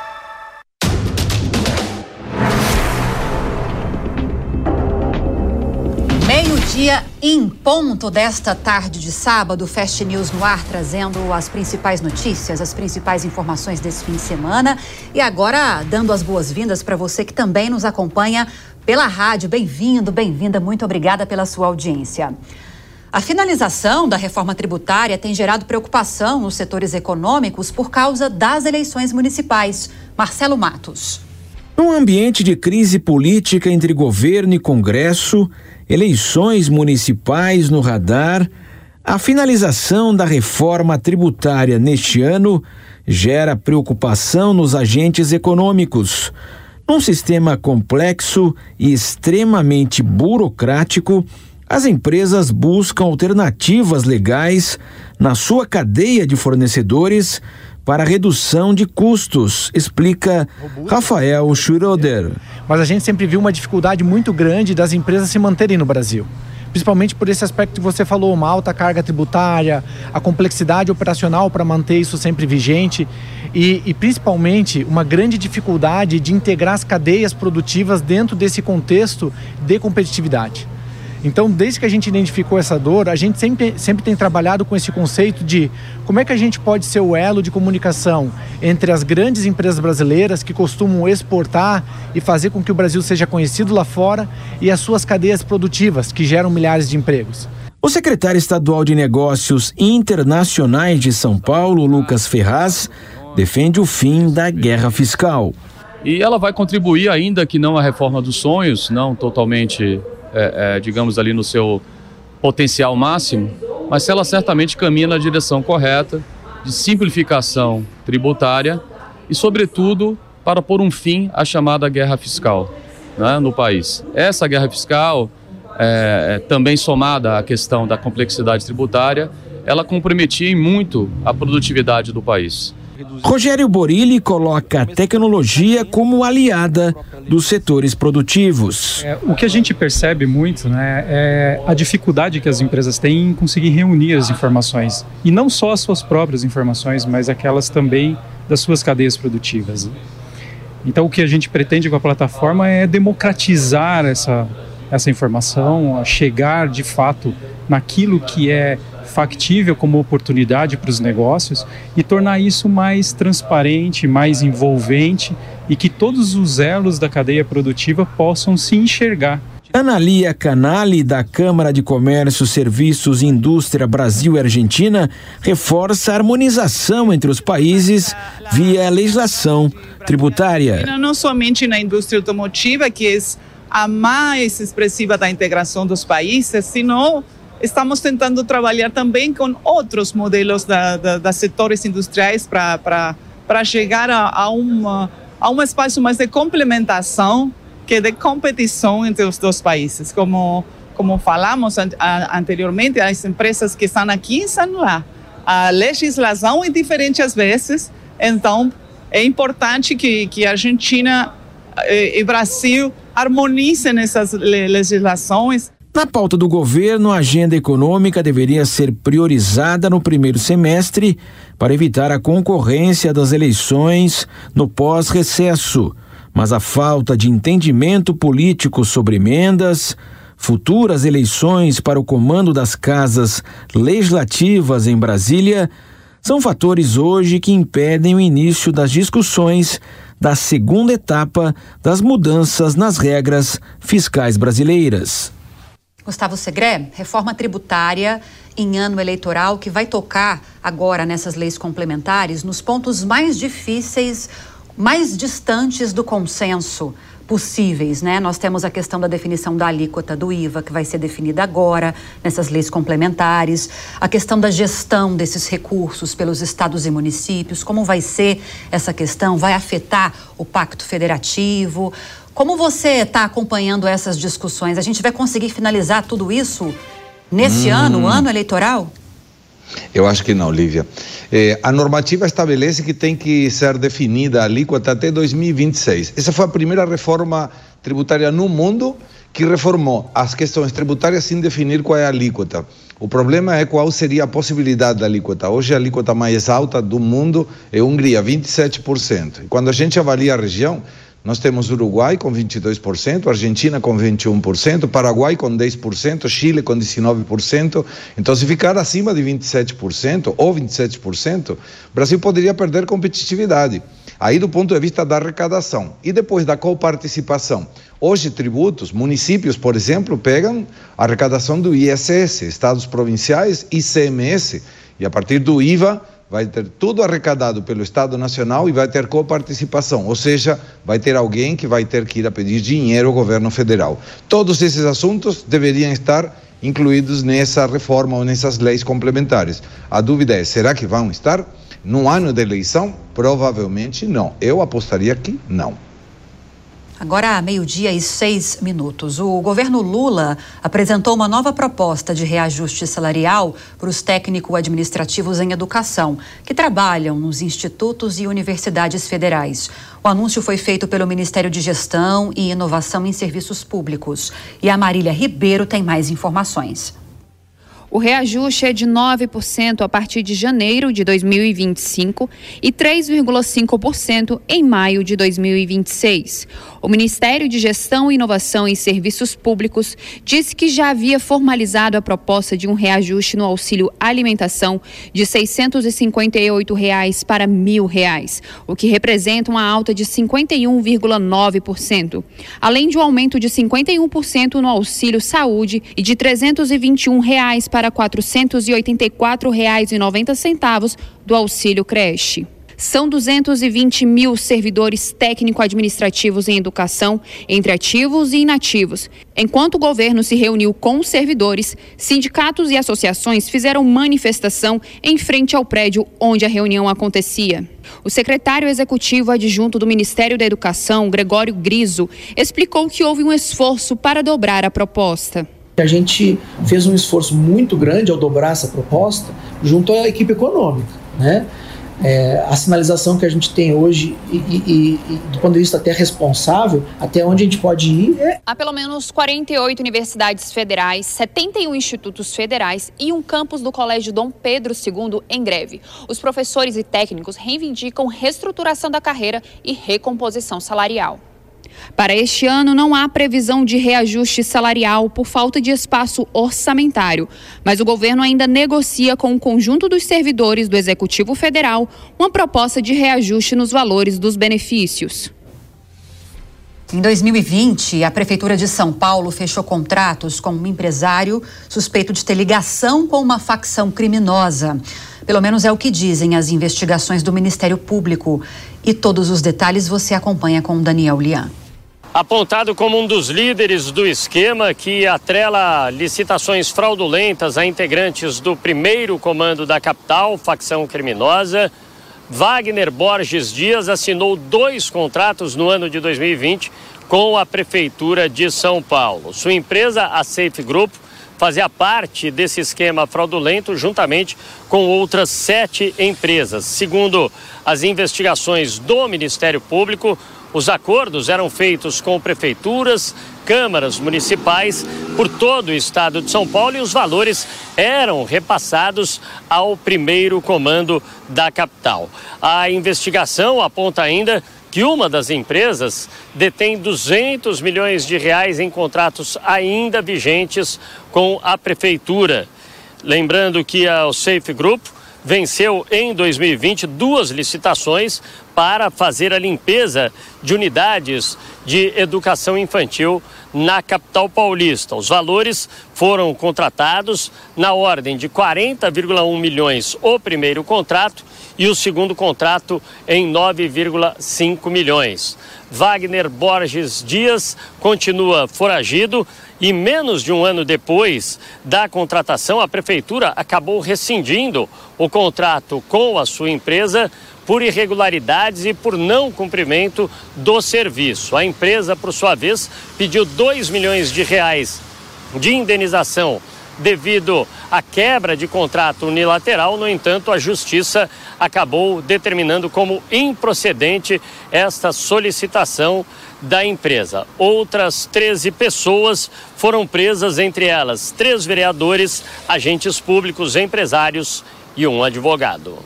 Meio-dia em ponto desta tarde de sábado, Fast News no ar, trazendo as principais notícias, as principais informações desse fim de semana. E agora, dando as boas-vindas para você que também nos acompanha pela rádio. Bem-vindo, bem-vinda, muito obrigada pela sua audiência. A finalização da reforma tributária tem gerado preocupação nos setores econômicos por causa das eleições municipais. Marcelo Matos. Num ambiente de crise política entre governo e Congresso, eleições municipais no radar, a finalização da reforma tributária neste ano gera preocupação nos agentes econômicos. Num sistema complexo e extremamente burocrático, as empresas buscam alternativas legais na sua cadeia de fornecedores para redução de custos, explica Rafael Schroeder. Mas a gente sempre viu uma dificuldade muito grande das empresas se manterem no Brasil. Principalmente por esse aspecto que você falou, uma alta carga tributária, a complexidade operacional para manter isso sempre vigente e, e principalmente uma grande dificuldade de integrar as cadeias produtivas dentro desse contexto de competitividade. Então, desde que a gente identificou essa dor, a gente sempre, sempre tem trabalhado com esse conceito de como é que a gente pode ser o elo de comunicação entre as grandes empresas brasileiras que costumam exportar e fazer com que o Brasil seja conhecido lá fora e as suas cadeias produtivas, que geram milhares de empregos. O secretário estadual de Negócios Internacionais de São Paulo, Lucas Ferraz, defende o fim da guerra fiscal. E ela vai contribuir, ainda que não a reforma dos sonhos, não totalmente... É, é, digamos ali no seu potencial máximo, mas ela certamente caminha na direção correta de simplificação tributária e, sobretudo, para pôr um fim à chamada guerra fiscal, né, no país. Essa guerra fiscal, é, também somada à questão da complexidade tributária, ela comprometia em muito a produtividade do país. Rogério Borilli coloca a tecnologia como aliada dos setores produtivos. É, o que a gente percebe muito, né, é a dificuldade que as empresas têm em conseguir reunir as informações. E não só as suas próprias informações, mas aquelas também das suas cadeias produtivas. Então o que a gente pretende com a plataforma é democratizar essa, essa informação, chegar de fato naquilo que é factível como oportunidade para os negócios e tornar isso mais transparente, mais envolvente e que todos os elos da cadeia produtiva possam se enxergar. Analia Canali, da Câmara de Comércio, Serviços e Indústria Brasil e Argentina, reforça a harmonização entre os países via legislação tributária. Não somente na indústria automotiva, que é a mais expressiva da integração dos países, senão estamos tentando trabalhar também com outros modelos da, da, da setores industriais para chegar a, a, uma, a um espaço mais de complementação que de competição entre os dois países. Como, como falamos an, a, anteriormente, as empresas que estão aqui estão lá. A legislação é diferente às vezes, então é importante que, que a Argentina e, e Brasil harmonizem essas legislações. Na pauta do governo, a agenda econômica deveria ser priorizada no primeiro semestre para evitar a concorrência das eleições no pós-recesso. Mas a falta de entendimento político sobre emendas, futuras eleições para o comando das casas legislativas em Brasília, são fatores hoje que impedem o início das discussões da segunda etapa das mudanças nas regras fiscais brasileiras. Gustavo Segré, reforma tributária em ano eleitoral que vai tocar agora nessas leis complementares nos pontos mais difíceis, mais distantes do consenso possíveis, né? Nós temos a questão da definição da alíquota do I V A, que vai ser definida agora nessas leis complementares, a questão da gestão desses recursos pelos estados e municípios, como vai ser essa questão, vai afetar o Pacto Federativo. Como você está acompanhando essas discussões? A gente vai conseguir finalizar tudo isso nesse hum. ano, ano eleitoral? Eu acho que não, Lívia. É, a normativa estabelece que tem que ser definida a alíquota até dois mil e vinte e seis. Essa foi a primeira reforma tributária no mundo que reformou as questões tributárias sem definir qual é a alíquota. O problema é qual seria a possibilidade da alíquota. Hoje a alíquota mais alta do mundo é a Hungria, vinte e sete por cento. E quando a gente avalia a região, nós temos Uruguai com vinte e dois por cento, Argentina com vinte e um por cento, Paraguai com dez por cento, Chile com dezenove por cento. Então, se ficar acima de vinte e sete por cento ou vinte e sete por cento, o Brasil poderia perder competitividade. Aí, do ponto de vista da arrecadação. E depois da coparticipação. Hoje, tributos, municípios, por exemplo, pegam a arrecadação do I S S, estados provinciais e I C M S. E a partir do I V A, vai ter tudo arrecadado pelo Estado Nacional e vai ter coparticipação, ou seja, vai ter alguém que vai ter que ir a pedir dinheiro ao governo federal. Todos esses assuntos deveriam estar incluídos nessa reforma ou nessas leis complementares. A dúvida é, será que vão estar? No ano de eleição? Provavelmente não. Eu apostaria que não. Agora, meio-dia e seis minutos. O governo Lula apresentou uma nova proposta de reajuste salarial para os técnico-administrativos em educação, que trabalham nos institutos e universidades federais. O anúncio foi feito pelo Ministério de Gestão e Inovação em Serviços Públicos. E a Marília Ribeiro tem mais informações. O reajuste é de nove por cento a partir de janeiro de dois mil e vinte e cinco e três vírgula cinco por cento em maio de dois mil e vinte e seis. O Ministério de Gestão e Inovação em Serviços Públicos disse que já havia formalizado a proposta de um reajuste no auxílio alimentação de seiscentos e cinquenta e oito reais para mil reais, o que representa uma alta de cinquenta e um vírgula nove por cento, além de um aumento de cinquenta e um por cento no auxílio saúde e de trezentos e vinte e um reais para quatrocentos e oitenta e quatro reais e noventa centavos do auxílio creche. São duzentos e vinte mil servidores técnico-administrativos em educação, entre ativos e inativos. Enquanto o governo se reuniu com os servidores, sindicatos e associações fizeram manifestação em frente ao prédio onde a reunião acontecia. O secretário executivo adjunto do Ministério da Educação, Gregório Griso, explicou que houve um esforço para dobrar a proposta. A gente fez um esforço muito grande ao dobrar essa proposta junto à equipe econômica, né? É, a sinalização que a gente tem hoje e, e, e do ponto de vista até responsável, até onde a gente pode ir é... Há pelo menos quarenta e oito universidades federais, setenta e um institutos federais e um campus do Colégio Dom Pedro segundo em greve. Os professores e técnicos reivindicam reestruturação da carreira e recomposição salarial. Para este ano, não há previsão de reajuste salarial por falta de espaço orçamentário, mas o governo ainda negocia com o conjunto dos servidores do Executivo Federal uma proposta de reajuste nos valores dos benefícios. Em dois mil e vinte, a Prefeitura de São Paulo fechou contratos com um empresário suspeito de ter ligação com uma facção criminosa. Pelo menos é o que dizem as investigações do Ministério Público. E todos os detalhes você acompanha com Daniel Lian. Apontado como um dos líderes do esquema que atrela licitações fraudulentas a integrantes do primeiro comando da capital, facção criminosa, Wagner Borges Dias assinou dois contratos no ano de dois mil e vinte com a Prefeitura de São Paulo. Sua empresa, a Safe Group, fazia parte desse esquema fraudulento juntamente com outras sete empresas. Segundo as investigações do Ministério Público, os acordos eram feitos com prefeituras, câmaras municipais por todo o estado de São Paulo e os valores eram repassados ao primeiro comando da capital. A investigação aponta ainda que uma das empresas detém duzentos milhões de reais em contratos ainda vigentes com a prefeitura. Lembrando que a Safe Group venceu em dois mil e vinte duas licitações para fazer a limpeza de unidades de educação infantil na capital paulista. Os valores foram contratados na ordem de quarenta vírgula um milhões o primeiro contrato e o segundo contrato em nove vírgula cinco milhões. Wagner Borges Dias continua foragido e menos de um ano depois da contratação, a prefeitura acabou rescindindo o contrato com a sua empresa por irregularidades e por não cumprimento do serviço. A empresa, por sua vez, pediu dois milhões de reais de indenização devido à quebra de contrato unilateral. No entanto, a Justiça acabou determinando como improcedente esta solicitação da empresa. Outras treze pessoas foram presas, entre elas três vereadores, agentes públicos, empresários e um advogado.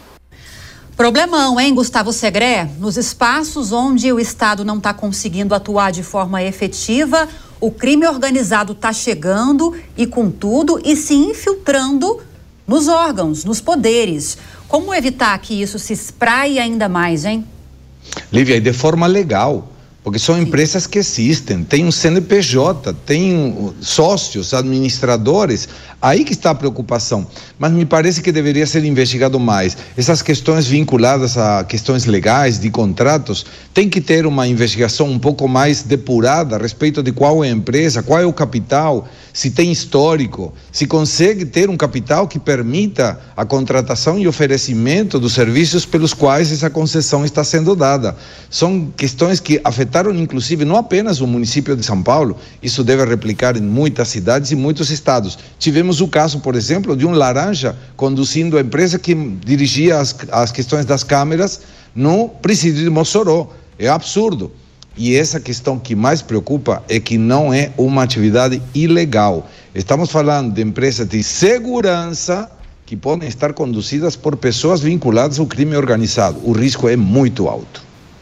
Problemão, hein, Gustavo Segré? Nos espaços onde o Estado não está conseguindo atuar de forma efetiva, o crime organizado está chegando e com tudo e se infiltrando nos órgãos, nos poderes. Como evitar que isso se espraie ainda mais, hein? Lívia, e de forma legal, porque são empresas que existem, tem um C N P J, tem sócios, administradores, aí que está a preocupação. Mas me parece que deveria ser investigado mais. Essas questões vinculadas a questões legais, de contratos, tem que ter uma investigação um pouco mais depurada a respeito de qual é a empresa, qual é o capital, se tem histórico, se consegue ter um capital que permita a contratação e oferecimento dos serviços pelos quais essa concessão está sendo dada. São questões que afetaram inclusive não apenas o município de São Paulo, isso deve replicar em muitas cidades e muitos estados. Tivemos o caso, por exemplo, de um laranja conduzindo a empresa que dirigia as, as questões das câmeras no presídio de Mossoró. É absurdo. E essa questão que mais preocupa é que não é uma atividade ilegal. Estamos falando de empresas de segurança que podem estar conduzidas por pessoas vinculadas ao crime organizado. O risco é muito alto.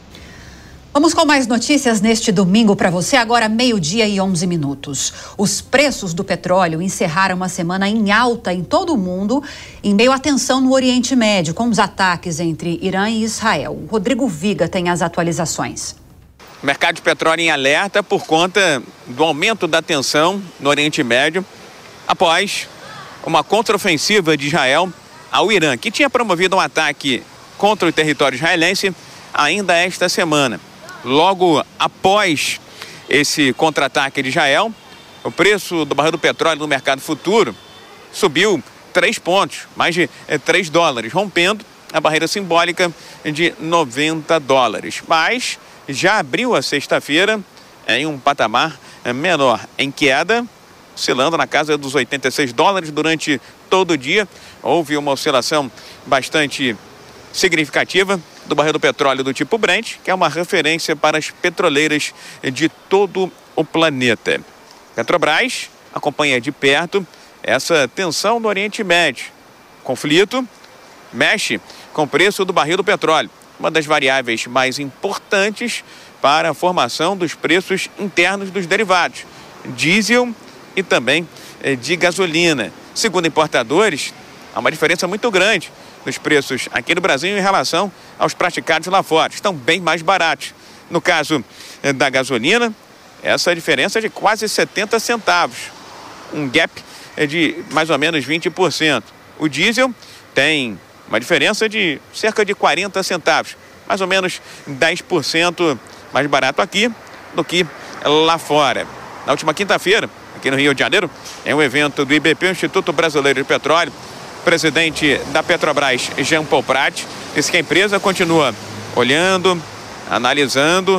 Vamos com mais notícias neste domingo para você, agora meio-dia e onze minutos. Os preços do petróleo encerraram uma semana em alta em todo o mundo, em meio à tensão no Oriente Médio, com os ataques entre Irã e Israel. O Rodrigo Viga tem as atualizações. O mercado de petróleo em alerta por conta do aumento da tensão no Oriente Médio, após uma contraofensiva de Israel ao Irã, que tinha promovido um ataque contra o território israelense ainda esta semana. Logo após esse contra-ataque de Israel, o preço do barril do petróleo no mercado futuro subiu três pontos, mais de três dólares, rompendo a barreira simbólica de noventa dólares. Mas já abriu a sexta-feira em um patamar menor, em queda, oscilando na casa dos oitenta e seis dólares durante todo o dia. Houve uma oscilação bastante significativa do barril do petróleo do tipo Brent, que é uma referência para as petroleiras de todo o planeta. Petrobras acompanha de perto essa tensão no Oriente Médio. Conflito mexe com o preço do barril do petróleo, uma das variáveis mais importantes para a formação dos preços internos dos derivados, diesel e também de gasolina. Segundo importadores, há uma diferença muito grande nos preços aqui no Brasil em relação aos praticados lá fora. Estão bem mais baratos. No caso da gasolina, essa diferença é de quase setenta centavos. Um gap é de mais ou menos vinte por cento. O diesel tem uma diferença de cerca de quarenta centavos. Mais ou menos dez por cento mais barato aqui do que lá fora. Na última quinta-feira, aqui no Rio de Janeiro, em um evento do I B P, o Instituto Brasileiro de Petróleo, o presidente da Petrobras, Jean Paul Prat, disse que a empresa continua olhando, analisando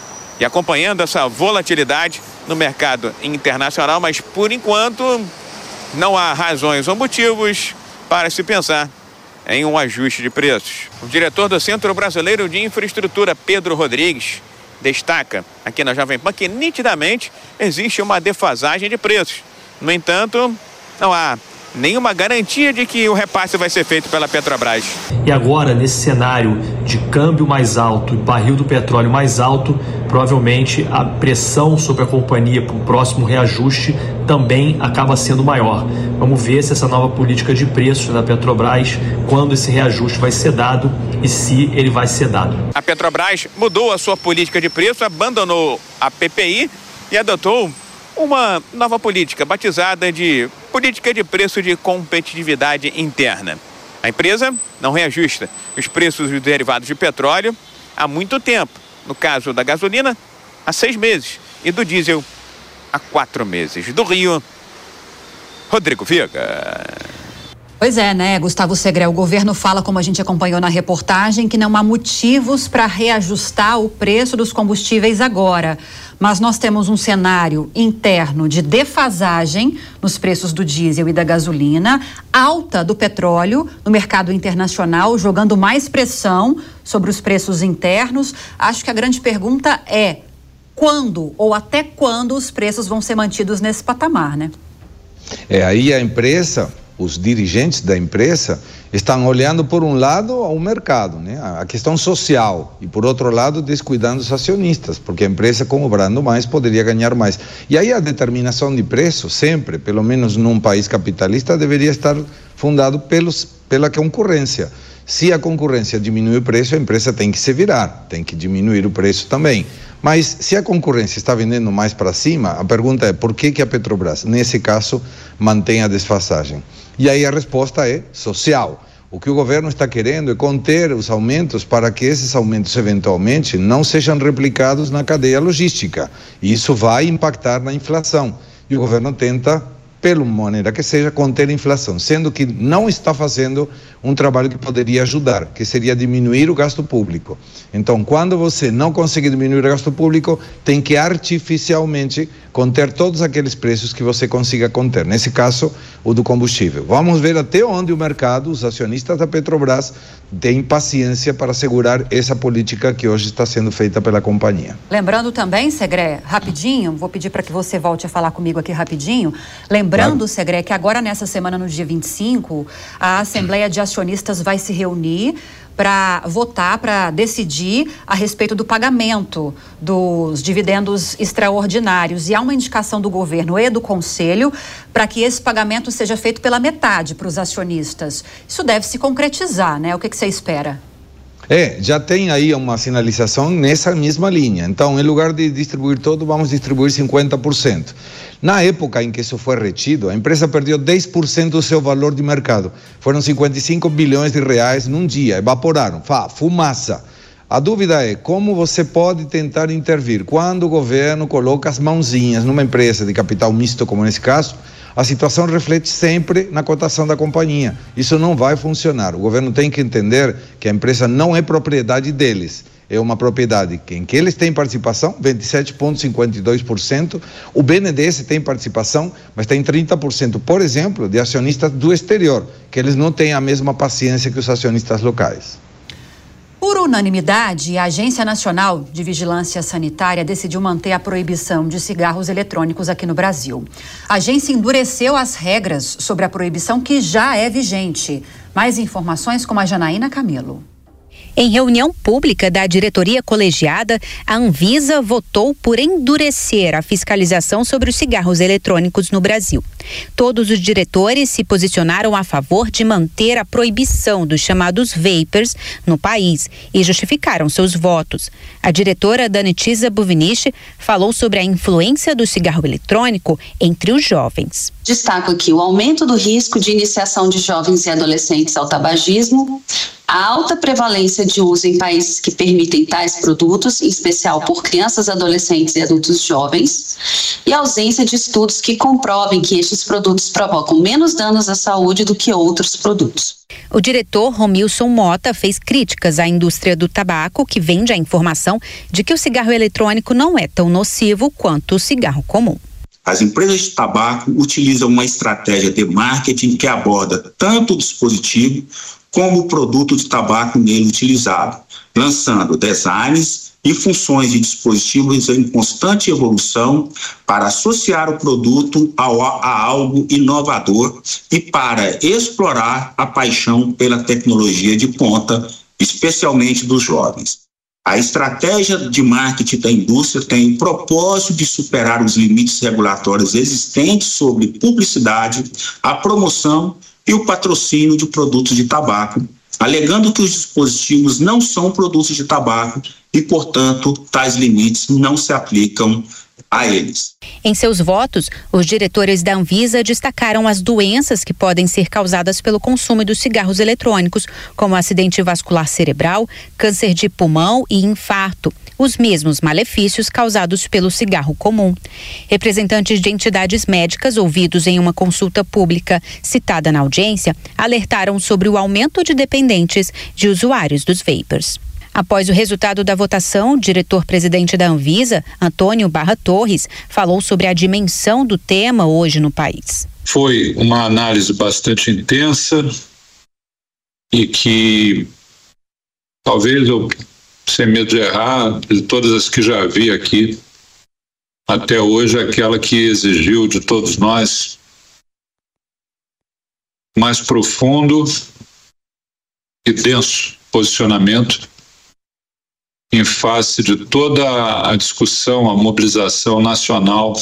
e acompanhando essa volatilidade no mercado internacional, mas por enquanto não há razões ou motivos para se pensar em um ajuste de preços. O diretor do Centro Brasileiro de Infraestrutura, Pedro Rodrigues, destaca aqui na Jovem Pan que nitidamente existe uma defasagem de preços. No entanto, não há nenhuma garantia de que o repasse vai ser feito pela Petrobras. E agora, nesse cenário de câmbio mais alto e barril do petróleo mais alto, provavelmente a pressão sobre a companhia para o próximo reajuste também acaba sendo maior. Vamos ver se essa nova política de preços da Petrobras, quando esse reajuste vai ser dado e se ele vai ser dado. A Petrobras mudou a sua política de preço, abandonou a P P I e adotou uma nova política batizada de Política de Preço de Competitividade Interna. A empresa não reajusta os preços dos derivados de petróleo há muito tempo. No caso da gasolina, há seis meses. E do diesel, há quatro meses. Do Rio, Rodrigo Viga. Pois é, né, Gustavo Segré, o governo fala, como a gente acompanhou na reportagem, que não há motivos para reajustar o preço dos combustíveis agora. Mas nós temos um cenário interno de defasagem nos preços do diesel e da gasolina, alta do petróleo no mercado internacional, jogando mais pressão sobre os preços internos. Acho que a grande pergunta é quando ou até quando os preços vão ser mantidos nesse patamar, né? É, aí a empresa, os dirigentes da empresa estão olhando por um lado ao mercado, né? A questão social, e por outro lado descuidando os acionistas, porque a empresa cobrando mais poderia ganhar mais. E aí a determinação de preço sempre, pelo menos num país capitalista, deveria estar fundado pelos, pela concorrência. Se a concorrência diminui o preço, a empresa tem que se virar, tem que diminuir o preço também. Mas se a concorrência está vendendo mais para cima, a pergunta é por que que a Petrobras, nesse caso, mantém a desfasagem? E aí a resposta é social. O que o governo está querendo é conter os aumentos para que esses aumentos eventualmente não sejam replicados na cadeia logística. E isso vai impactar na inflação. E o governo tenta, pela maneira que seja, conter a inflação, sendo que não está fazendo um trabalho que poderia ajudar, que seria diminuir o gasto público. Então, quando você não consegue diminuir o gasto público, tem que artificialmente conter todos aqueles preços que você consiga conter. Nesse caso, o do combustível. Vamos ver até onde o mercado, os acionistas da Petrobras, têm paciência para segurar essa política que hoje está sendo feita pela companhia. Lembrando também, Segré, rapidinho, vou pedir para que você volte a falar comigo aqui rapidinho. Lembrando, claro, Segré, que agora nessa semana, no dia vinte e cinco, a Assembleia de Acionistas vai se reunir para votar, para decidir a respeito do pagamento dos dividendos extraordinários. E há uma indicação do governo e do Conselho para que esse pagamento seja feito pela metade para os acionistas. Isso deve se concretizar, né? O que que você espera? É, já tem aí uma sinalização nessa mesma linha. Então, em lugar de distribuir todo, vamos distribuir cinquenta por cento. Na época em que isso foi retido, a empresa perdeu dez por cento do seu valor de mercado. Foram cinquenta e cinco bilhões de reais num dia, evaporaram, Fá, fumaça. A dúvida é como você pode tentar intervir quando o governo coloca as mãozinhas numa empresa de capital misto, como nesse caso. A situação reflete sempre na cotação da companhia. Isso não vai funcionar. O governo tem que entender que a empresa não é propriedade deles. É uma propriedade em que eles têm participação, vinte e sete vírgula cinquenta e dois por cento. O B N D E S tem participação, mas tem trinta por cento, por exemplo, de acionistas do exterior, que eles não têm a mesma paciência que os acionistas locais. Por unanimidade, a Agência Nacional de Vigilância Sanitária decidiu manter a proibição de cigarros eletrônicos aqui no Brasil. A agência endureceu as regras sobre a proibição que já é vigente. Mais informações com a Janaína Camilo. Em reunião pública da diretoria colegiada, a Anvisa votou por endurecer a fiscalização sobre os cigarros eletrônicos no Brasil. Todos os diretores se posicionaram a favor de manter a proibição dos chamados vapers no país e justificaram seus votos. A diretora Danitisa Buvinichi falou sobre a influência do cigarro eletrônico entre os jovens. Destaco aqui o aumento do risco de iniciação de jovens e adolescentes ao tabagismo, a alta prevalência de uso em países que permitem tais produtos, em especial por crianças, adolescentes e adultos jovens, e a ausência de estudos que comprovem que estes produtos provocam menos danos à saúde do que outros produtos. O diretor Romilson Mota fez críticas à indústria do tabaco, que vende a informação de que o cigarro eletrônico não é tão nocivo quanto o cigarro comum. As empresas de tabaco utilizam uma estratégia de marketing que aborda tanto o dispositivo como o produto de tabaco nele utilizado, lançando designs e funções de dispositivos em constante evolução para associar o produto ao, a algo inovador e para explorar a paixão pela tecnologia de ponta, especialmente dos jovens. A estratégia de marketing da indústria tem o propósito de superar os limites regulatórios existentes sobre publicidade, a promoção e o patrocínio de produtos de tabaco, alegando que os dispositivos não são produtos de tabaco e, portanto, tais limites não se aplicam a eles. Em seus votos, os diretores da Anvisa destacaram as doenças que podem ser causadas pelo consumo dos cigarros eletrônicos, como acidente vascular cerebral, câncer de pulmão e infarto, os mesmos malefícios causados pelo cigarro comum. Representantes de entidades médicas ouvidos em uma consulta pública citada na audiência alertaram sobre o aumento de dependentes de usuários dos vapers. Após o resultado da votação, o diretor-presidente da Anvisa, Antônio Barra Torres, falou sobre a dimensão do tema hoje no país. Foi uma análise bastante intensa e que, talvez eu, sem medo de errar, de todas as que já vi aqui, até hoje, aquela que exigiu de todos nós mais profundo e denso posicionamento em face de toda a discussão, a mobilização nacional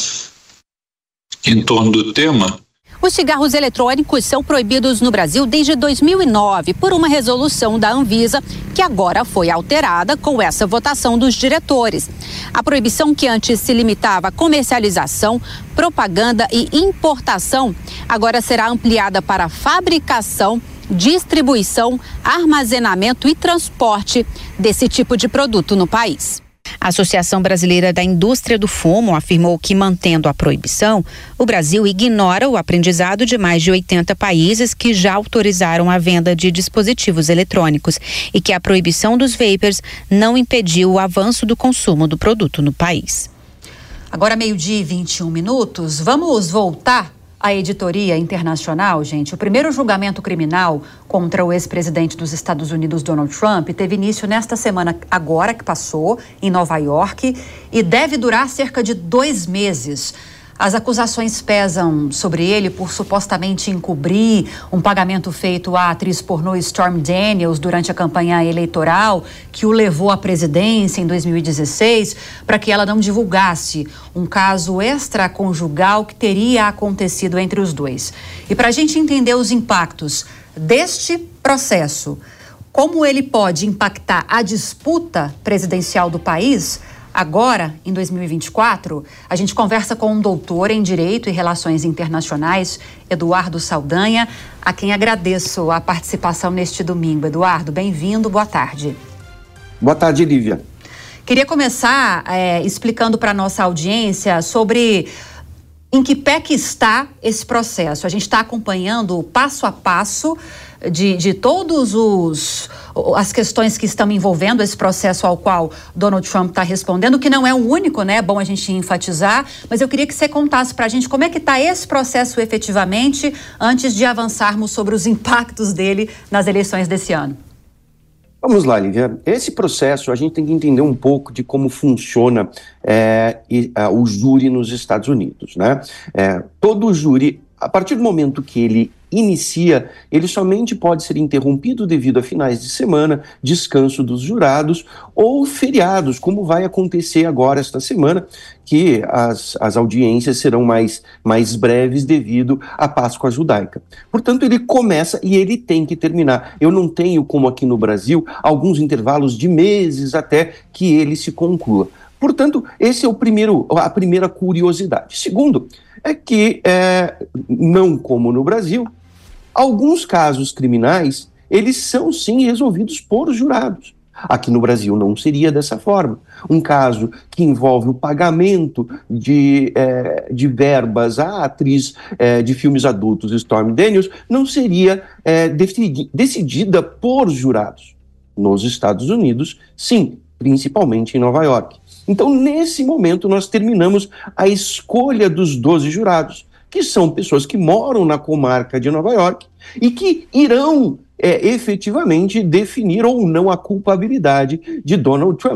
em torno do tema. Os cigarros eletrônicos são proibidos no Brasil desde dois mil e nove por uma resolução da Anvisa que agora foi alterada com essa votação dos diretores. A proibição, que antes se limitava à comercialização, propaganda e importação, agora será ampliada para fabricação, distribuição, armazenamento e transporte desse tipo de produto no país. A Associação Brasileira da Indústria do Fumo afirmou que, mantendo a proibição, o Brasil ignora o aprendizado de mais de oitenta países que já autorizaram a venda de dispositivos eletrônicos e que a proibição dos vapers não impediu o avanço do consumo do produto no país. Agora, meio-dia e vinte e um minutos, vamos voltar à editoria internacional, gente. O primeiro julgamento criminal contra o ex-presidente dos Estados Unidos, Donald Trump, teve início nesta semana agora que passou, em Nova York, e deve durar cerca de dois meses. As acusações pesam sobre ele por supostamente encobrir um pagamento feito à atriz pornô Stormy Daniels durante a campanha eleitoral que o levou à presidência em dois mil e dezesseis para que ela não divulgasse um caso extraconjugal que teria acontecido entre os dois. E para a gente entender os impactos deste processo, como ele pode impactar a disputa presidencial do país, agora, em dois mil e vinte e quatro, a gente conversa com um doutor em Direito e Relações Internacionais, Eduardo Saldanha, a quem agradeço a participação neste domingo. Eduardo, bem-vindo, boa tarde. Boa tarde, Lívia. Queria começar é, explicando para a nossa audiência sobre em que pé que está esse processo. A gente está acompanhando passo a passo de, de todos os as questões que estão envolvendo esse processo ao qual Donald Trump está respondendo, que não é o único, né? É bom a gente enfatizar, mas eu queria que você contasse para a gente como é que está esse processo efetivamente antes de avançarmos sobre os impactos dele nas eleições desse ano. Vamos lá, Lívia. Esse processo, a gente tem que entender um pouco de como funciona é, e, a, o júri nos Estados Unidos, né? É, todo júri, a partir do momento que ele inicia, ele somente pode ser interrompido devido a finais de semana, descanso dos jurados ou feriados, como vai acontecer agora esta semana, que as, as audiências serão mais, mais breves devido à Páscoa judaica. Portanto, ele começa e ele tem que terminar. Eu não tenho, como aqui no Brasil, alguns intervalos de meses até que ele se conclua. Portanto, esse é o primeiro, a primeira curiosidade. Segundo, é que, é, não como no Brasil, alguns casos criminais, eles são sim resolvidos por jurados. Aqui no Brasil não seria dessa forma. Um caso que envolve o pagamento de, é, de verbas à atriz é, de filmes adultos Stormy Daniels não seria é, decidi- decidida por jurados. Nos Estados Unidos, sim, principalmente em Nova York. Então, nesse momento, nós terminamos a escolha dos doze jurados, que são pessoas que moram na comarca de Nova York e que irão é, efetivamente definir ou não a culpabilidade de Donald Trump.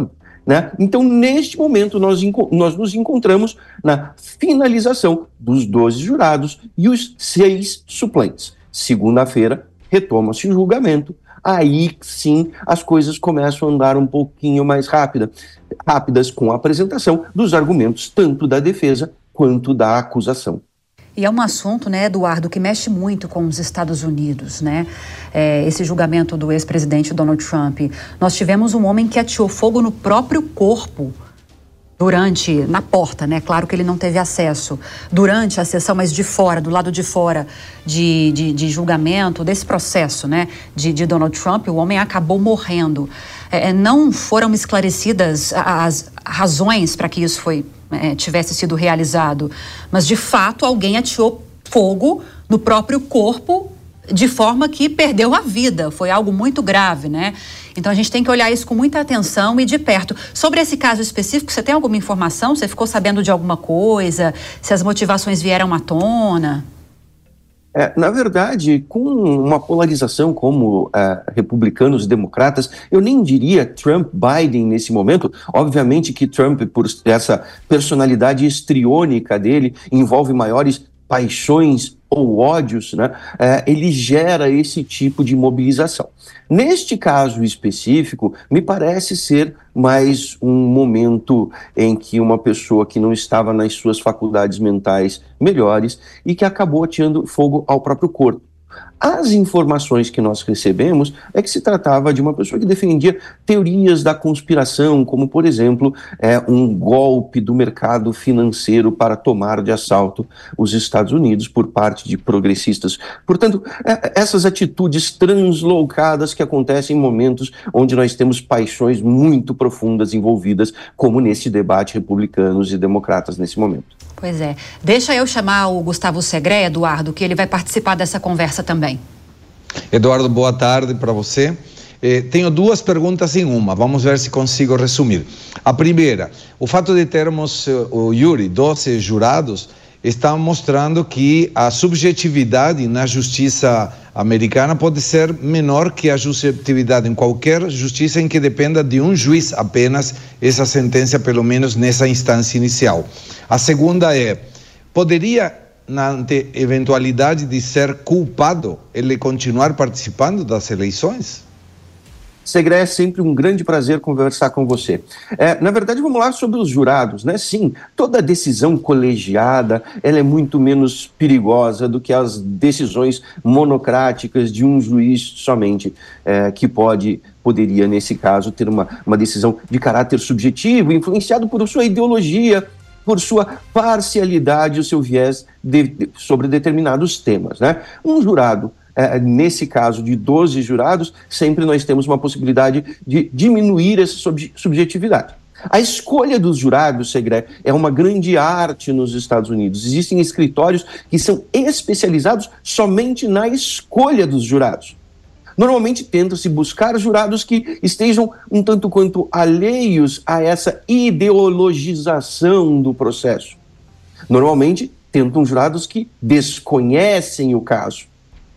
né? Então, neste momento, nós, nós nos encontramos na finalização dos doze jurados e os seis suplentes. Segunda-feira, retoma-se o julgamento. Aí, sim, as coisas começam a andar um pouquinho mais rápida, rápidas com a apresentação dos argumentos, tanto da defesa quanto da acusação. E é um assunto, né, Eduardo, que mexe muito com os Estados Unidos, né? É, esse julgamento do ex-presidente Donald Trump. Nós tivemos um homem que ateou fogo no próprio corpo durante, na porta, né? Claro que ele não teve acesso durante a sessão, mas de fora, do lado de fora de, de, de julgamento, desse processo, né, de, de Donald Trump, o homem acabou morrendo. É, não foram esclarecidas as razões para que isso foi É, tivesse sido realizado, mas de fato alguém ateou fogo no próprio corpo de forma que perdeu a vida, foi algo muito grave, né? Então a gente tem que olhar isso com muita atenção e de perto. Sobre esse caso específico, você tem alguma informação? Você ficou sabendo de alguma coisa? Se as motivações vieram à tona? É, na verdade, com uma polarização como uh, republicanos e democratas, eu nem diria Trump-Biden nesse momento. Obviamente que Trump, por essa personalidade histriônica dele, envolve maiores paixões ou ódios, né? Uh, ele gera esse tipo de mobilização. Neste caso específico, me parece ser mais um momento em que uma pessoa que não estava nas suas faculdades mentais melhores e que acabou ateando fogo ao próprio corpo. As informações que nós recebemos é que se tratava de uma pessoa que defendia teorias da conspiração, como, por exemplo, é, um golpe do mercado financeiro para tomar de assalto os Estados Unidos por parte de progressistas. Portanto, é, essas atitudes translocadas que acontecem em momentos onde nós temos paixões muito profundas envolvidas, como nesse debate republicanos e democratas nesse momento. Pois é. Deixa eu chamar o Gustavo Segré, Eduardo, que ele vai participar dessa conversa também. Eduardo, boa tarde para você. Eh, tenho duas perguntas em uma, vamos ver se consigo resumir. A primeira, o fato de termos uh, o Yuri, doze jurados, está mostrando que a subjetividade na justiça americana pode ser menor que a subjetividade em qualquer justiça em que dependa de um juiz apenas essa sentença, pelo menos nessa instância inicial. A segunda é, poderia, na eventualidade de ser culpado, ele continuar participando das eleições? Segré, é sempre um grande prazer conversar com você. É, na verdade, vamos lá sobre os jurados, né? Sim, toda decisão colegiada, ela é muito menos perigosa do que as decisões monocráticas de um juiz somente, é, que pode, poderia, nesse caso, ter uma, uma decisão de caráter subjetivo, influenciado por sua ideologia, por sua parcialidade, o seu viés de, de, sobre determinados temas, né? Um jurado, É, nesse caso de doze jurados, sempre nós temos uma possibilidade de diminuir essa sub- subjetividade. A escolha dos jurados, Segré, é uma grande arte nos Estados Unidos. Existem escritórios que são especializados somente na escolha dos jurados. Normalmente tenta-se buscar jurados que estejam um tanto quanto alheios a essa ideologização do processo. Normalmente tentam jurados que desconhecem o caso.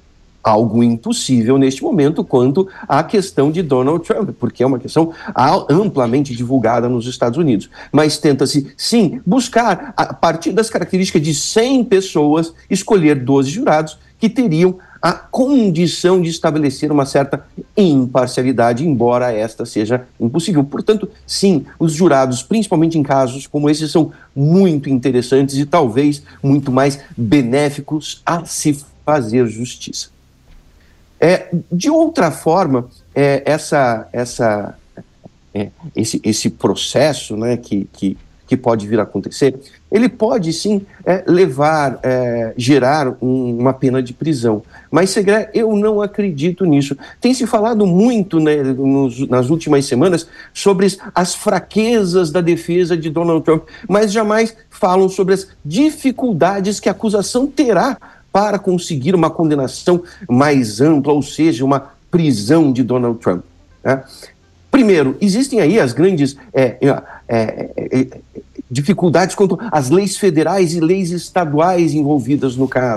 Algo impossível neste momento quanto à questão de Donald Trump, porque é uma questão amplamente divulgada nos Estados Unidos. Mas tenta-se, sim, buscar, a partir das características de cem pessoas, escolher doze jurados que teriam a condição de estabelecer uma certa imparcialidade, embora esta seja impossível. Portanto, sim, os jurados, principalmente em casos como esses, são muito interessantes e talvez muito mais benéficos a se fazer justiça. É, de outra forma, é, essa, essa, é, esse, esse processo, né, que, que, que pode vir a acontecer, ele pode sim é, levar, é, gerar um, uma pena de prisão. Mas, Segré, eu não acredito nisso. Tem se falado muito, né, nos, nas últimas semanas sobre as fraquezas da defesa de Donald Trump, mas jamais falam sobre as dificuldades que a acusação terá para conseguir uma condenação mais ampla, ou seja, uma prisão de Donald Trump, né? Primeiro, existem aí as grandes é, é, é, dificuldades quanto às leis federais e leis estaduais envolvidas no caso.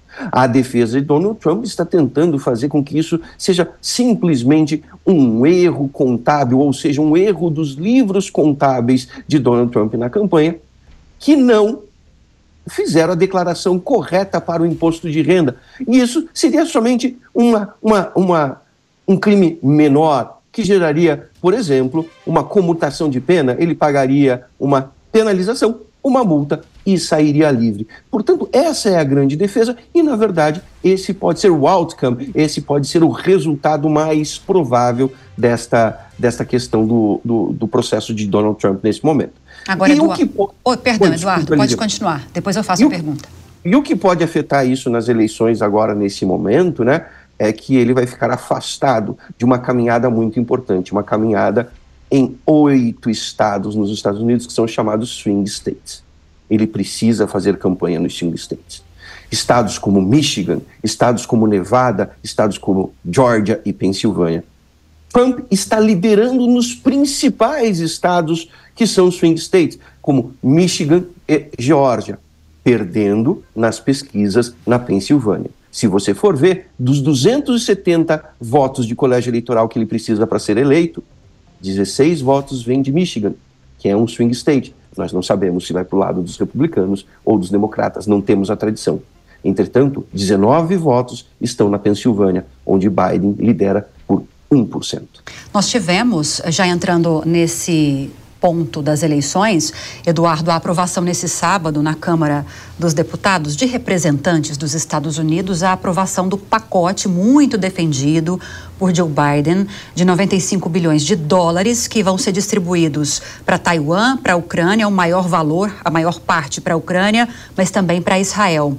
A defesa de Donald Trump está tentando fazer com que isso seja simplesmente um erro contábil, ou seja, um erro dos livros contábeis de Donald Trump na campanha, que não fizeram a declaração correta para o imposto de renda. E isso seria somente uma, uma, uma, um crime menor, que geraria, por exemplo, uma comutação de pena. Ele pagaria uma penalização, uma multa e sairia livre. Portanto, essa é a grande defesa e, na verdade, esse pode ser o outcome, esse pode ser o resultado mais provável desta, desta questão do, do, do processo de Donald Trump nesse momento. Agora, e Eduardo... o que... oh, perdão, Oi, Eduardo, desculpa, pode Lívia. continuar. Depois eu faço E a o... pergunta. E o que pode afetar isso nas eleições agora, nesse momento, né, é que ele vai ficar afastado de uma caminhada muito importante, uma caminhada em oito estados nos Estados Unidos, que são chamados swing states. Ele precisa fazer campanha nos swing states. Estados como Michigan, estados como Nevada, estados como Georgia e Pensilvânia. Trump está liderando nos principais estados que são swing states, como Michigan e Geórgia, perdendo nas pesquisas na Pensilvânia. Se você for ver, dos duzentos e setenta votos de colégio eleitoral que ele precisa para ser eleito, dezesseis votos vêm de Michigan, que é um swing state. Nós não sabemos se vai para o lado dos republicanos ou dos democratas, não temos a tradição. Entretanto, dezenove votos estão na Pensilvânia, onde Biden lidera por um por cento. Nós tivemos, já entrando nesse ponto das eleições, Eduardo, a aprovação nesse sábado na Câmara dos Deputados de Representantes dos Estados Unidos, a aprovação do pacote muito defendido por Joe Biden de noventa e cinco bilhões de dólares que vão ser distribuídos para Taiwan, para a Ucrânia, o maior valor, a maior parte para a Ucrânia, mas também para Israel.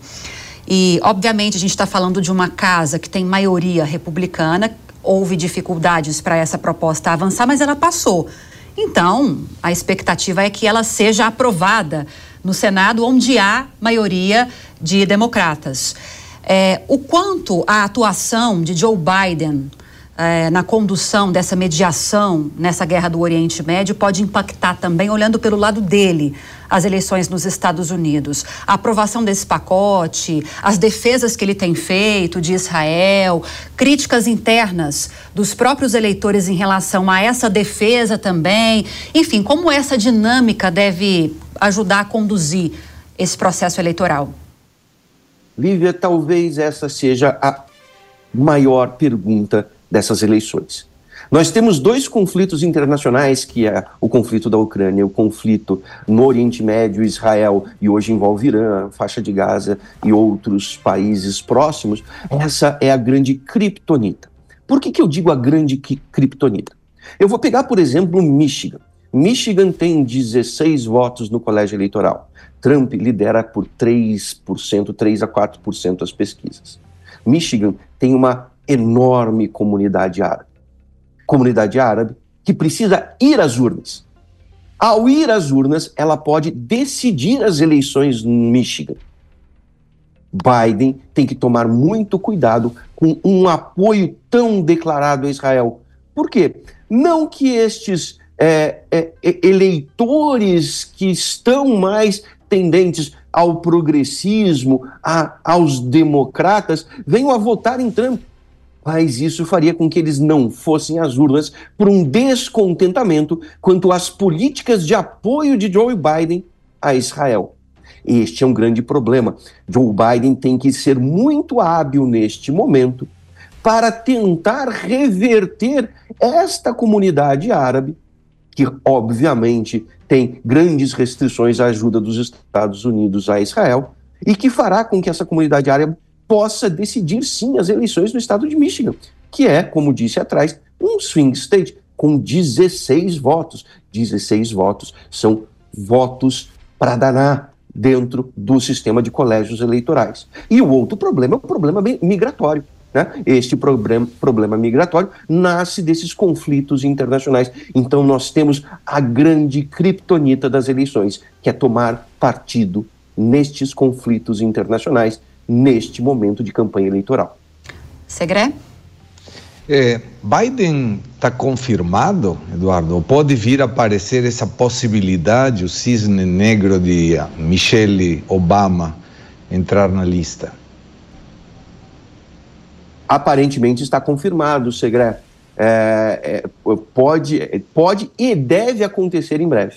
E, obviamente, a gente está falando de uma casa que tem maioria republicana, houve dificuldades para essa proposta avançar, mas ela passou. Então, a expectativa é que ela seja aprovada no Senado, onde há maioria de democratas. É, o quanto a atuação de Joe Biden é, na condução dessa mediação nessa guerra do Oriente Médio pode impactar também, olhando pelo lado dele, as eleições nos Estados Unidos. A aprovação desse pacote, as defesas que ele tem feito de Israel, críticas internas dos próprios eleitores em relação a essa defesa também. Enfim, como essa dinâmica deve ajudar a conduzir esse processo eleitoral? Lívia, talvez essa seja a maior pergunta dessas eleições. Nós temos dois conflitos internacionais, que é o conflito da Ucrânia, o conflito no Oriente Médio, Israel, e hoje envolve Irã, a faixa de Gaza e outros países próximos. Essa é a grande criptonita. Por que que eu digo a grande criptonita? Eu vou pegar, por exemplo, Michigan. Michigan tem dezesseis votos no colégio eleitoral. Trump lidera por três por cento, três a quatro por cento as pesquisas. Michigan tem uma enorme comunidade árabe. Comunidade árabe que precisa ir às urnas. Ao ir às urnas, ela pode decidir as eleições no Michigan. Biden tem que tomar muito cuidado com um apoio tão declarado a Israel. Por quê? Não que estes é, é, eleitores que estão mais tendentes ao progressismo, a, aos democratas, venham a votar em Trump. Mas isso faria com que eles não fossem às urnas por um descontentamento quanto às políticas de apoio de Joe Biden a Israel. Este é um grande problema. Joe Biden tem que ser muito hábil neste momento para tentar reverter esta comunidade árabe, que obviamente tem grandes restrições à ajuda dos Estados Unidos a Israel, e que fará com que essa comunidade árabe possa decidir sim as eleições no estado de Michigan, que é, como disse atrás, um swing state com dezesseis votos. dezesseis votos são votos para danar dentro do sistema de colégios eleitorais. E o outro problema é o problema migratório. Né? Este problema, problema migratório nasce desses conflitos internacionais. Então nós temos a grande criptonita das eleições, que é tomar partido nestes conflitos internacionais, neste momento de campanha eleitoral. Segré? É, Biden está confirmado, Eduardo? Ou pode vir a aparecer essa possibilidade, o cisne negro de Michelle Obama entrar na lista? aparentemente está confirmado, Segré. É, é, pode, pode e deve acontecer em breve.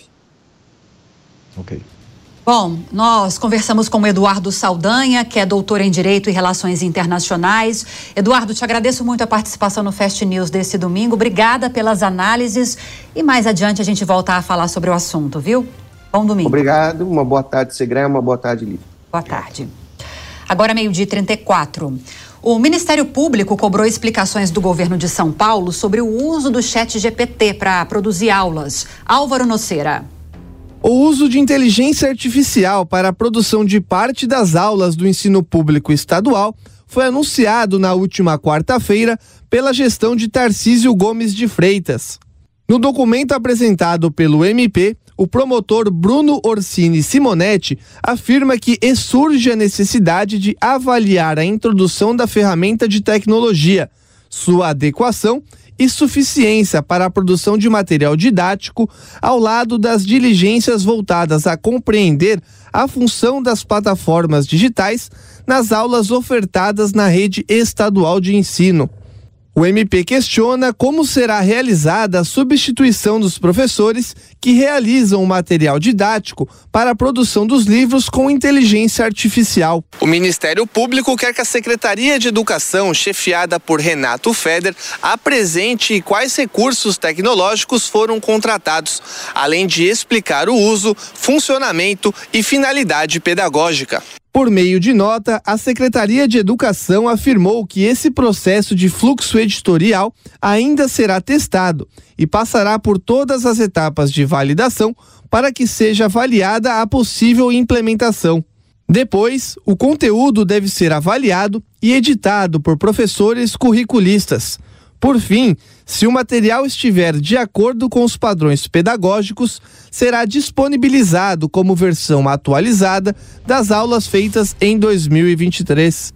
Ok. Bom, nós conversamos com o Eduardo Saldanha, que é doutor em Direito e Relações Internacionais. Eduardo, te agradeço muito a participação no Fast News desse domingo. Obrigada pelas análises e mais adiante a gente volta a falar sobre o assunto, viu? Bom domingo. Obrigado, uma boa tarde, Segré, uma boa tarde, Lívia. Boa tarde. Agora meio-dia e trinta e quatro. O Ministério Público cobrou explicações do governo de São Paulo sobre o uso do chat G P T para produzir aulas. Álvaro Nocera. O uso de inteligência artificial para a produção de parte das aulas do ensino público estadual foi anunciado na última quarta-feira pela gestão de Tarcísio Gomes de Freitas. No documento apresentado pelo M P, o promotor Bruno Orsini Simonetti afirma que surge a necessidade de avaliar a introdução da ferramenta de tecnologia, sua adequação e suficiência para a produção de material didático, ao lado das diligências voltadas a compreender a função das plataformas digitais nas aulas ofertadas na rede estadual de ensino. O M P questiona como será realizada a substituição dos professores que realizam o material didático para a produção dos livros com inteligência artificial. O Ministério Público quer que a Secretaria de Educação, chefiada por Renato Feder, apresente quais recursos tecnológicos foram contratados, além de explicar o uso, funcionamento e finalidade pedagógica. Por meio de nota, a Secretaria de Educação afirmou que esse processo de fluxo editorial ainda será testado e passará por todas as etapas de validação para que seja avaliada a possível implementação. Depois, o conteúdo deve ser avaliado e editado por professores curriculistas. Por fim, se o material estiver de acordo com os padrões pedagógicos, será disponibilizado como versão atualizada das aulas feitas em dois mil e vinte e três.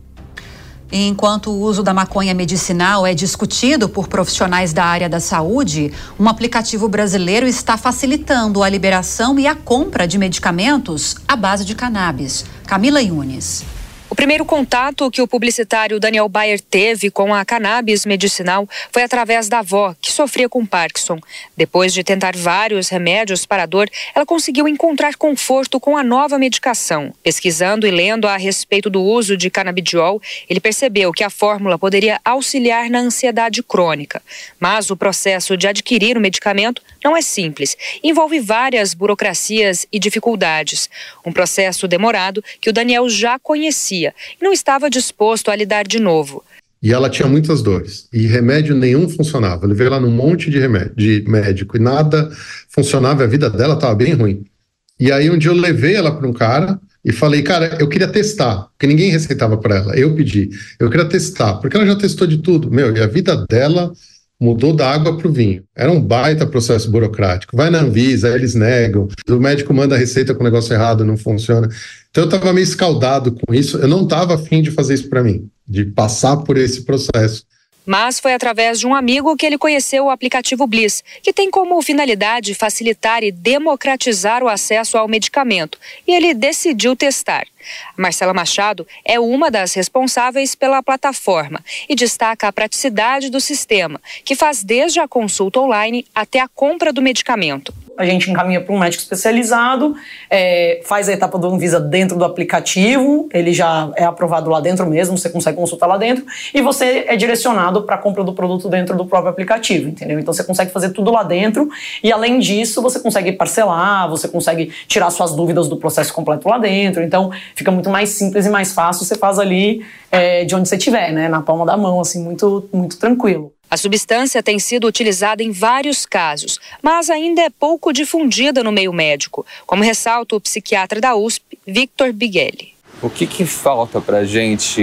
Enquanto o uso da maconha medicinal é discutido por profissionais da área da saúde, um aplicativo brasileiro está facilitando a liberação e a compra de medicamentos à base de cannabis. Camila Yunes. O primeiro contato que o publicitário Daniel Bayer teve com a cannabis medicinal foi através da avó, que sofria com Parkinson. Depois de tentar vários remédios para a dor, ela conseguiu encontrar conforto com a nova medicação. Pesquisando e lendo a respeito do uso de canabidiol, ele percebeu que a fórmula poderia auxiliar na ansiedade crônica. Mas o processo de adquirir o medicamento não é simples. Envolve várias burocracias e dificuldades. Um processo demorado que o Daniel já conhecia e não estava disposto a lidar de novo. E ela tinha muitas dores, e remédio nenhum funcionava. Eu levei ela num monte de remédio, de médico, e nada funcionava, a vida dela estava bem ruim. E aí um dia eu levei ela para um cara e falei, cara, eu queria testar, porque ninguém receitava para ela, eu pedi, eu queria testar, porque ela já testou de tudo, meu, e a vida dela mudou da água para o vinho. Era um baita processo burocrático. Vai na Anvisa, eles negam, o médico manda a receita com o negócio errado, não funciona. Então eu estava meio escaldado com isso, eu não estava afim de fazer isso para mim, de passar por esse processo. Mas foi através de um amigo que ele conheceu o aplicativo Bliss, que tem como finalidade facilitar e democratizar o acesso ao medicamento, e ele decidiu testar. Marcela Machado é uma das responsáveis pela plataforma e destaca a praticidade do sistema, que faz desde a consulta online até a compra do medicamento. A gente encaminha para um médico especializado, é, faz a etapa do Anvisa dentro do aplicativo, ele já é aprovado lá dentro mesmo, você consegue consultar lá dentro, e você é direcionado para a compra do produto dentro do próprio aplicativo, entendeu? Então você consegue fazer tudo lá dentro, e além disso você consegue parcelar, você consegue tirar suas dúvidas do processo completo lá dentro, então fica muito mais simples e mais fácil, você faz ali é, de onde você estiver, né? Na palma da mão, assim, muito, muito tranquilo. A substância tem sido utilizada em vários casos, mas ainda é pouco difundida no meio médico, como ressalta o psiquiatra da U S P, Victor Bighelli. O que, que falta para a gente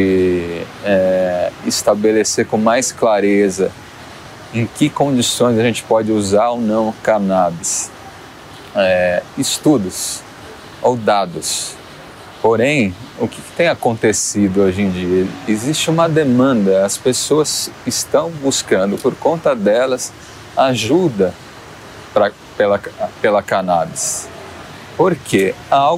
é, estabelecer com mais clareza em que condições a gente pode usar ou não cannabis? É, estudos ou dados. Porém, o que tem acontecido hoje em dia? Existe uma demanda, as pessoas estão buscando, por conta delas, ajuda pra, pela, pela cannabis. Porque algo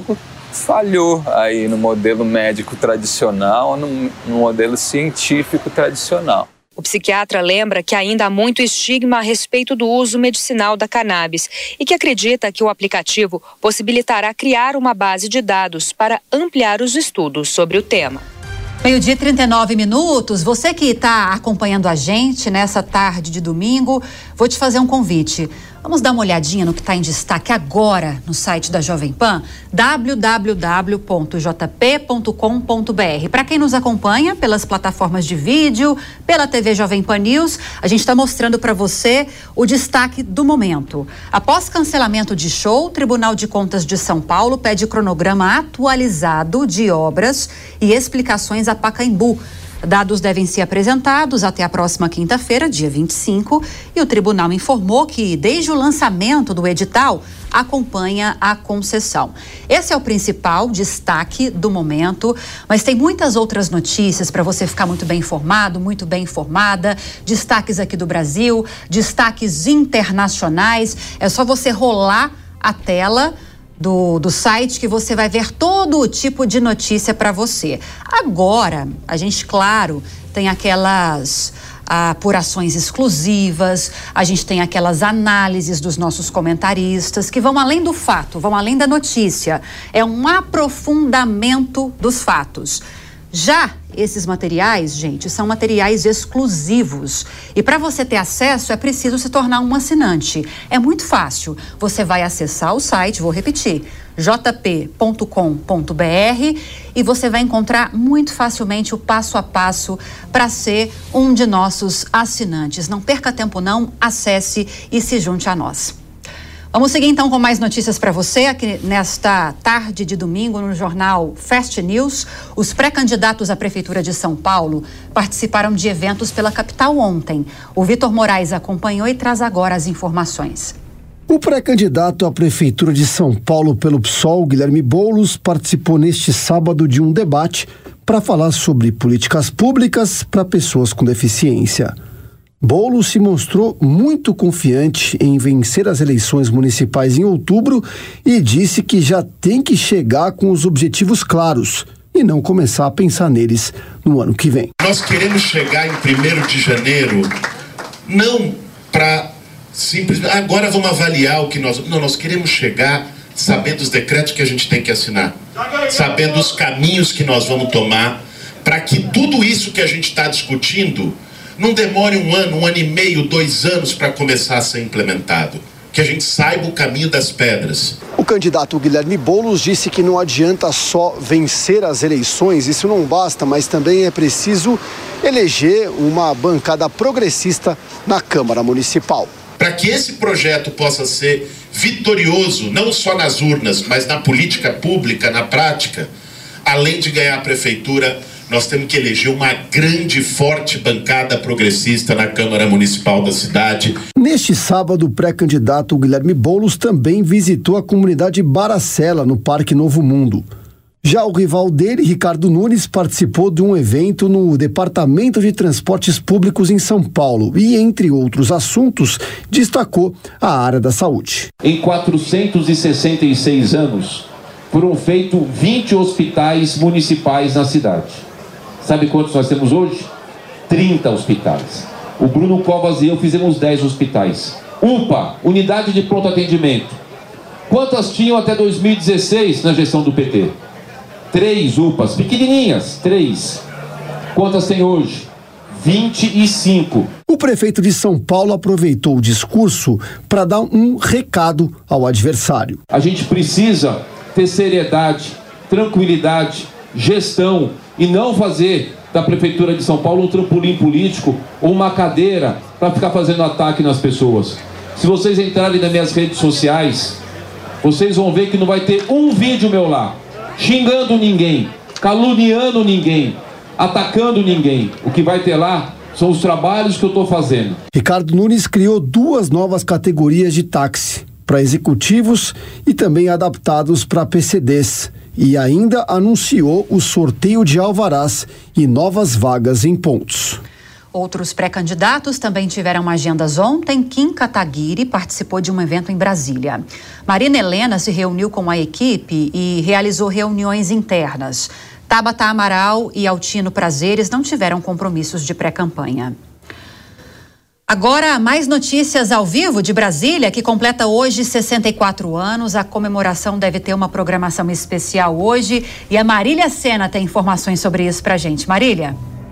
falhou aí no modelo médico tradicional, no, no modelo científico tradicional. O psiquiatra lembra que ainda há muito estigma a respeito do uso medicinal da cannabis e que acredita que o aplicativo possibilitará criar uma base de dados para ampliar os estudos sobre o tema. Meio-dia e trinta e nove minutos. Você que está acompanhando a gente nessa tarde de domingo, vou te fazer um convite. Vamos dar uma olhadinha no que está em destaque agora no site da Jovem Pan, w w w ponto j p ponto com ponto b r. Para quem nos acompanha pelas plataformas de vídeo, pela T V Jovem Pan News, a gente está mostrando para você o destaque do momento. Após cancelamento de show, o Tribunal de Contas de São Paulo pede cronograma atualizado de obras e explicações a Pacaembu. Dados devem ser apresentados até a próxima quinta-feira, dia vinte e cinco, e o tribunal informou que, desde o lançamento do edital, acompanha a concessão. Esse é o principal destaque do momento, mas tem muitas outras notícias para você ficar muito bem informado, muito bem informada, destaques aqui do Brasil, destaques internacionais. É só você rolar a tela Do, do site que você vai ver todo o tipo de notícia para você. Agora, a gente, claro, tem aquelas apurações exclusivas, a gente tem aquelas análises dos nossos comentaristas que vão além do fato, vão além da notícia. É um aprofundamento dos fatos. Já esses materiais, gente, são materiais exclusivos. E para você ter acesso, é preciso se tornar um assinante. É muito fácil. Você vai acessar o site, vou repetir, j p ponto com ponto b r, e você vai encontrar muito facilmente o passo a passo para ser um de nossos assinantes. Não perca tempo não, acesse e se junte a nós. Vamos seguir então com mais notícias para você aqui nesta tarde de domingo no jornal Fast News. Os pré-candidatos à Prefeitura de São Paulo participaram de eventos pela capital ontem. O Vitor Moraes acompanhou e traz agora as informações. O pré-candidato à Prefeitura de São Paulo pelo P SOL, Guilherme Boulos, participou neste sábado de um debate para falar sobre políticas públicas para pessoas com deficiência. Boulos se mostrou muito confiante em vencer as eleições municipais em outubro e disse que já tem que chegar com os objetivos claros e não começar a pensar neles no ano que vem. Nós queremos chegar em primeiro de janeiro, não para simplesmente, agora vamos avaliar o que nós... Não, nós queremos chegar sabendo os decretos que a gente tem que assinar, sabendo os caminhos que nós vamos tomar, para que tudo isso que a gente está discutindo não demore um ano, um ano e meio, dois anos para começar a ser implementado. Que a gente saiba o caminho das pedras. O candidato Guilherme Boulos disse que não adianta só vencer as eleições, isso não basta, mas também é preciso eleger uma bancada progressista na Câmara Municipal. Para que esse projeto possa ser vitorioso, não só nas urnas, mas na política pública, na prática, além de ganhar a prefeitura, nós temos que eleger uma grande, forte bancada progressista na Câmara Municipal da cidade. Neste sábado, o pré-candidato Guilherme Boulos também visitou a comunidade Baracela, no Parque Novo Mundo. Já o rival dele, Ricardo Nunes, participou de um evento no Departamento de Transportes Públicos em São Paulo e, entre outros assuntos, destacou a área da saúde. Em quatrocentos e sessenta e seis anos, foram feitos vinte hospitais municipais na cidade. Sabe quantos nós temos hoje? trinta hospitais. O Bruno Covas e eu fizemos dez hospitais. U P A, Unidade de Pronto Atendimento. Quantas tinham até dois mil e dezesseis na gestão do P T? Três U P As, pequenininhas, três. Quantas tem hoje? vinte e cinco. O prefeito de São Paulo aproveitou o discurso para dar um recado ao adversário. A gente precisa ter seriedade, tranquilidade, gestão e não fazer da Prefeitura de São Paulo um trampolim político ou uma cadeira para ficar fazendo ataque nas pessoas. Se vocês entrarem nas minhas redes sociais, vocês vão ver que não vai ter um vídeo meu lá, xingando ninguém, caluniando ninguém, atacando ninguém. O que vai ter lá são os trabalhos que eu estou fazendo. Ricardo Nunes criou duas novas categorias de táxi, para executivos e também adaptados para P C Ds. E ainda anunciou o sorteio de alvarás e novas vagas em pontos. Outros pré-candidatos também tiveram agendas ontem. Kim Kataguiri participou de um evento em Brasília. Marina Helena se reuniu com a equipe e realizou reuniões internas. Tabata Amaral e Altino Prazeres não tiveram compromissos de pré-campanha. Agora, mais notícias ao vivo de Brasília, que completa hoje sessenta e quatro anos. A comemoração deve ter uma programação especial hoje. E a Marília Sena tem informações sobre isso pra gente. Marília?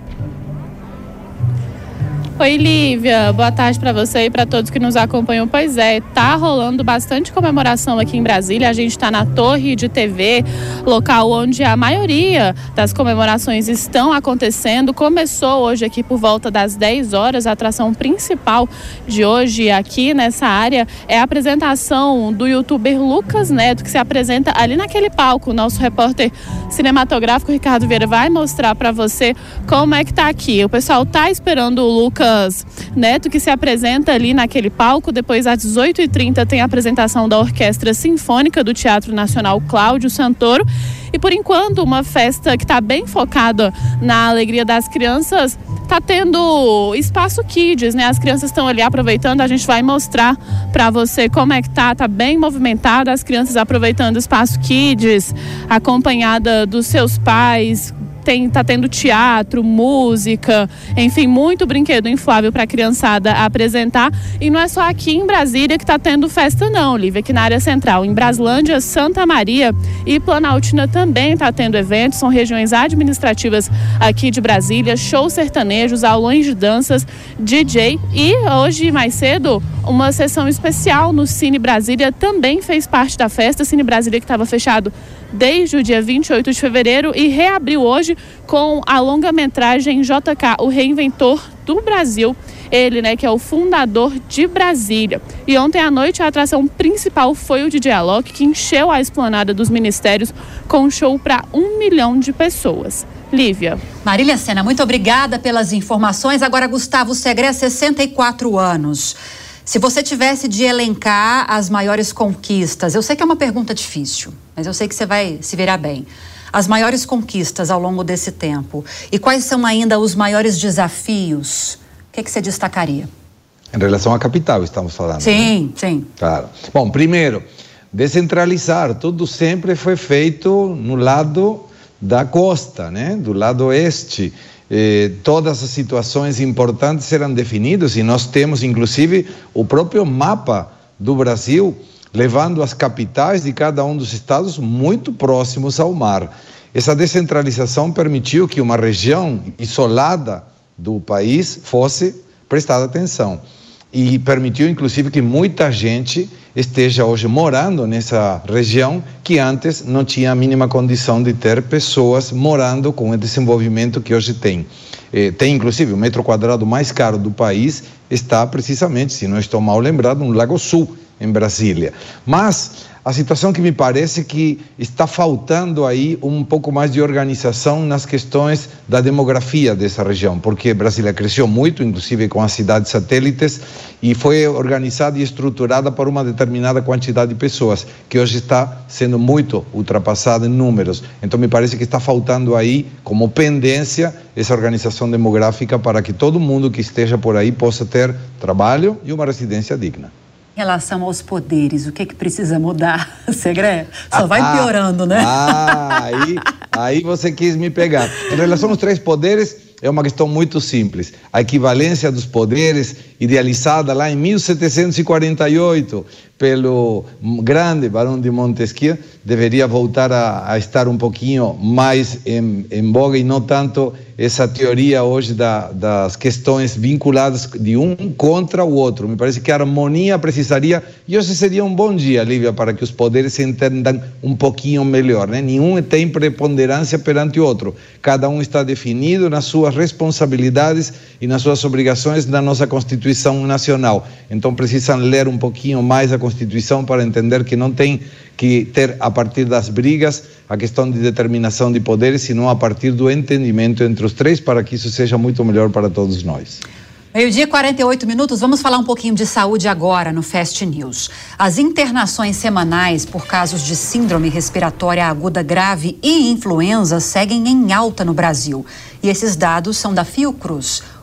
Oi, Lívia. Boa tarde para você e para todos que nos acompanham. Pois é, tá rolando bastante comemoração aqui em Brasília. A gente está na Torre de T V, local onde a maioria das comemorações estão acontecendo. Começou hoje aqui por volta das dez horas. A atração principal de hoje aqui nessa área é a apresentação do youtuber Lucas Neto, que se apresenta ali naquele palco. O nosso repórter cinematográfico Ricardo Vieira vai mostrar para você como é que tá aqui. O pessoal tá esperando o Lucas Neto, que se apresenta ali naquele palco. Depois, às dezoito e trinta, tem a apresentação da Orquestra Sinfônica do Teatro Nacional Cláudio Santoro. E, por enquanto, uma festa que está bem focada na alegria das crianças. Está tendo espaço Kids, né? As crianças estão ali aproveitando. A gente vai mostrar para você como é que tá. Tá bem movimentada. As crianças aproveitando o espaço Kids, acompanhada dos seus pais. Tem, tá tendo teatro, música, enfim, muito brinquedo inflável para a criançada apresentar. E não é só aqui em Brasília que está tendo festa não, Lívia, aqui na área central. Em Braslândia, Santa Maria e Planaltina também está tendo eventos. São regiões administrativas aqui de Brasília, shows sertanejos, aulões de danças, D J. E hoje, mais cedo, uma sessão especial no Cine Brasília também fez parte da festa. Cine Brasília que estava fechado desde o dia vinte e oito de fevereiro e reabriu hoje com a longa-metragem J K, o reinventor do Brasil. Ele, né, que é o fundador de Brasília. E ontem à noite a atração principal foi o D J Alok, que encheu a esplanada dos ministérios com um show para um milhão de pessoas. Lívia. Marília Sena, muito obrigada pelas informações. Agora, Gustavo Segré, sessenta e quatro anos. Se você tivesse de elencar as maiores conquistas, eu sei que é uma pergunta difícil, mas eu sei que você vai se virar bem. As maiores conquistas ao longo desse tempo e quais são ainda os maiores desafios, o que, que você destacaria? Em relação à capital, estamos falando. Sim, né? sim. Claro. Bom, primeiro, descentralizar. Tudo sempre foi feito no lado da costa, né? Do lado oeste. Eh, todas as situações importantes eram definidas e nós temos inclusive o próprio mapa do Brasil levando as capitais de cada um dos estados muito próximos ao mar. Essa descentralização permitiu que uma região isolada do país fosse prestada atenção e permitiu inclusive que muita gente esteja hoje morando nessa região que antes não tinha a mínima condição de ter pessoas morando com o desenvolvimento que hoje tem. Eh, tem inclusive o metro quadrado mais caro do país está precisamente, se não estou mal lembrado, no Lago Sul, em Brasília. Mas a situação que me parece que está faltando aí um pouco mais de organização nas questões da demografia dessa região, porque Brasília cresceu muito, inclusive com as cidades satélites, e foi organizada e estruturada para uma determinada quantidade de pessoas, que hoje está sendo muito ultrapassada em números. Então me parece que está faltando aí, como pendência, essa organização demográfica para que todo mundo que esteja por aí possa ter trabalho e uma residência digna. Em relação aos poderes, o que que precisa mudar, Segré? Só vai piorando, né? Ah, aí, aí você quis me pegar. Em relação aos três poderes, é uma questão muito simples. A equivalência dos poderes, idealizada lá em mil setecentos e quarenta e oito pelo grande Barão de Montesquieu, deveria voltar a, a estar um pouquinho mais em, em voga e não tanto essa teoria hoje da, das questões vinculadas de um contra o outro. Me parece que a harmonia precisaria, e hoje seria um bom dia, Lívia, para que os poderes se entendam um pouquinho melhor, né? Nenhum tem preponderância perante o outro. Cada um está definido nas suas responsabilidades e nas suas obrigações da nossa Constituição Nacional. Então precisam ler um pouquinho mais a Constituição para entender que não tem que ter, a partir das brigas, a questão de determinação de poderes, senão a partir do entendimento entre os três, para que isso seja muito melhor para todos nós. Meio-dia e quarenta e oito minutos, vamos falar um pouquinho de saúde agora no Fast News. As internações semanais por casos de síndrome respiratória aguda grave e influenza seguem em alta no Brasil. E esses dados são da Fiocruz.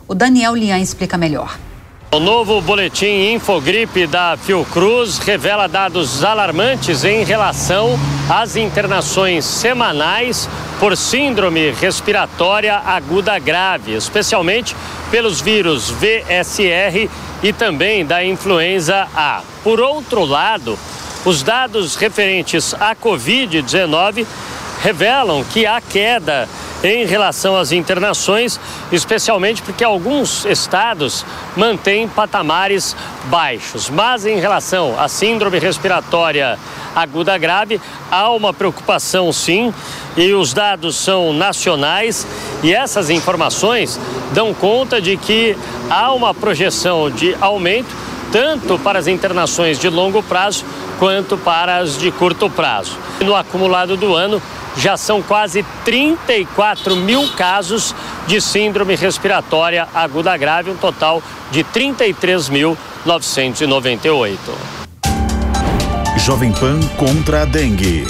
O Daniel Lian explica melhor. O novo boletim Infogripe da Fiocruz revela dados alarmantes em relação às internações semanais por síndrome respiratória aguda grave, especialmente pelos vírus V S R e também da influenza A. Por outro lado, os dados referentes à covid dezenove revelam que há queda em relação às internações, especialmente porque alguns estados mantêm patamares baixos. Mas em relação à síndrome respiratória aguda grave, há uma preocupação sim, e os dados são nacionais, e essas informações dão conta de que há uma projeção de aumento tanto para as internações de longo prazo quanto para as de curto prazo. No acumulado do ano, já são quase trinta e quatro mil casos de síndrome respiratória aguda grave, um total de trinta e três mil novecentos e noventa e oito. Jovem Pan contra a dengue.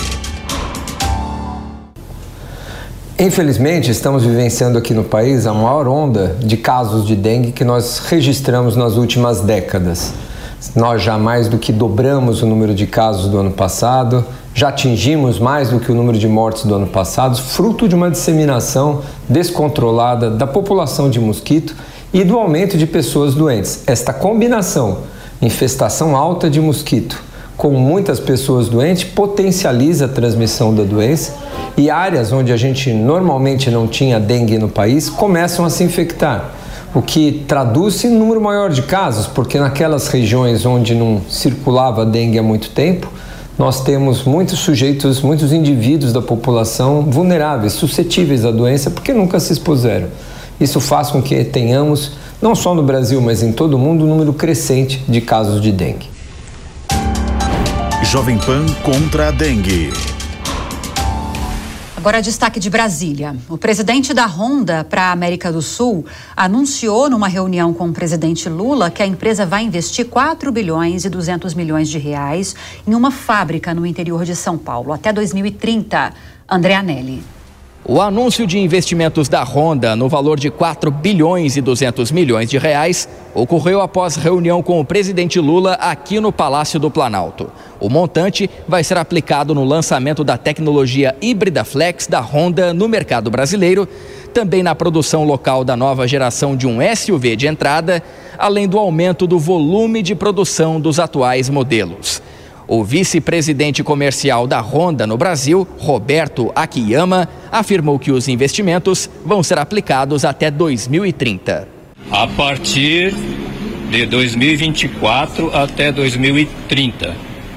Infelizmente, estamos vivenciando aqui no país a maior onda de casos de dengue que nós registramos nas últimas décadas. Nós já mais do que dobramos o número de casos do ano passado, já atingimos mais do que o número de mortes do ano passado, fruto de uma disseminação descontrolada da população de mosquito e do aumento de pessoas doentes. Esta combinação, infestação alta de mosquito, com muitas pessoas doentes, potencializa a transmissão da doença e áreas onde a gente normalmente não tinha dengue no país começam a se infectar, o que traduz-se em número maior de casos, porque naquelas regiões onde não circulava dengue há muito tempo, nós temos muitos sujeitos, muitos indivíduos da população vulneráveis, suscetíveis à doença, porque nunca se expuseram. Isso faz com que tenhamos, não só no Brasil, mas em todo o mundo, um número crescente de casos de dengue. Jovem Pan contra a dengue. Agora, destaque de Brasília. O presidente da Honda para a América do Sul anunciou numa reunião com o presidente Lula que a empresa vai investir quatro bilhões e duzentos milhões de reais em uma fábrica no interior de São Paulo até dois mil e trinta. André Anelli. O anúncio de investimentos da Honda no valor de quatro bilhões e duzentos milhões de reais ocorreu após reunião com o presidente Lula aqui no Palácio do Planalto. O montante vai ser aplicado no lançamento da tecnologia híbrida flex da Honda no mercado brasileiro, também na produção local da nova geração de um S U V de entrada, além do aumento do volume de produção dos atuais modelos. O vice-presidente comercial da Honda no Brasil, Roberto Akiyama, afirmou que os investimentos vão ser aplicados até dois mil e trinta. A partir de dois mil e vinte e quatro até dois mil e trinta.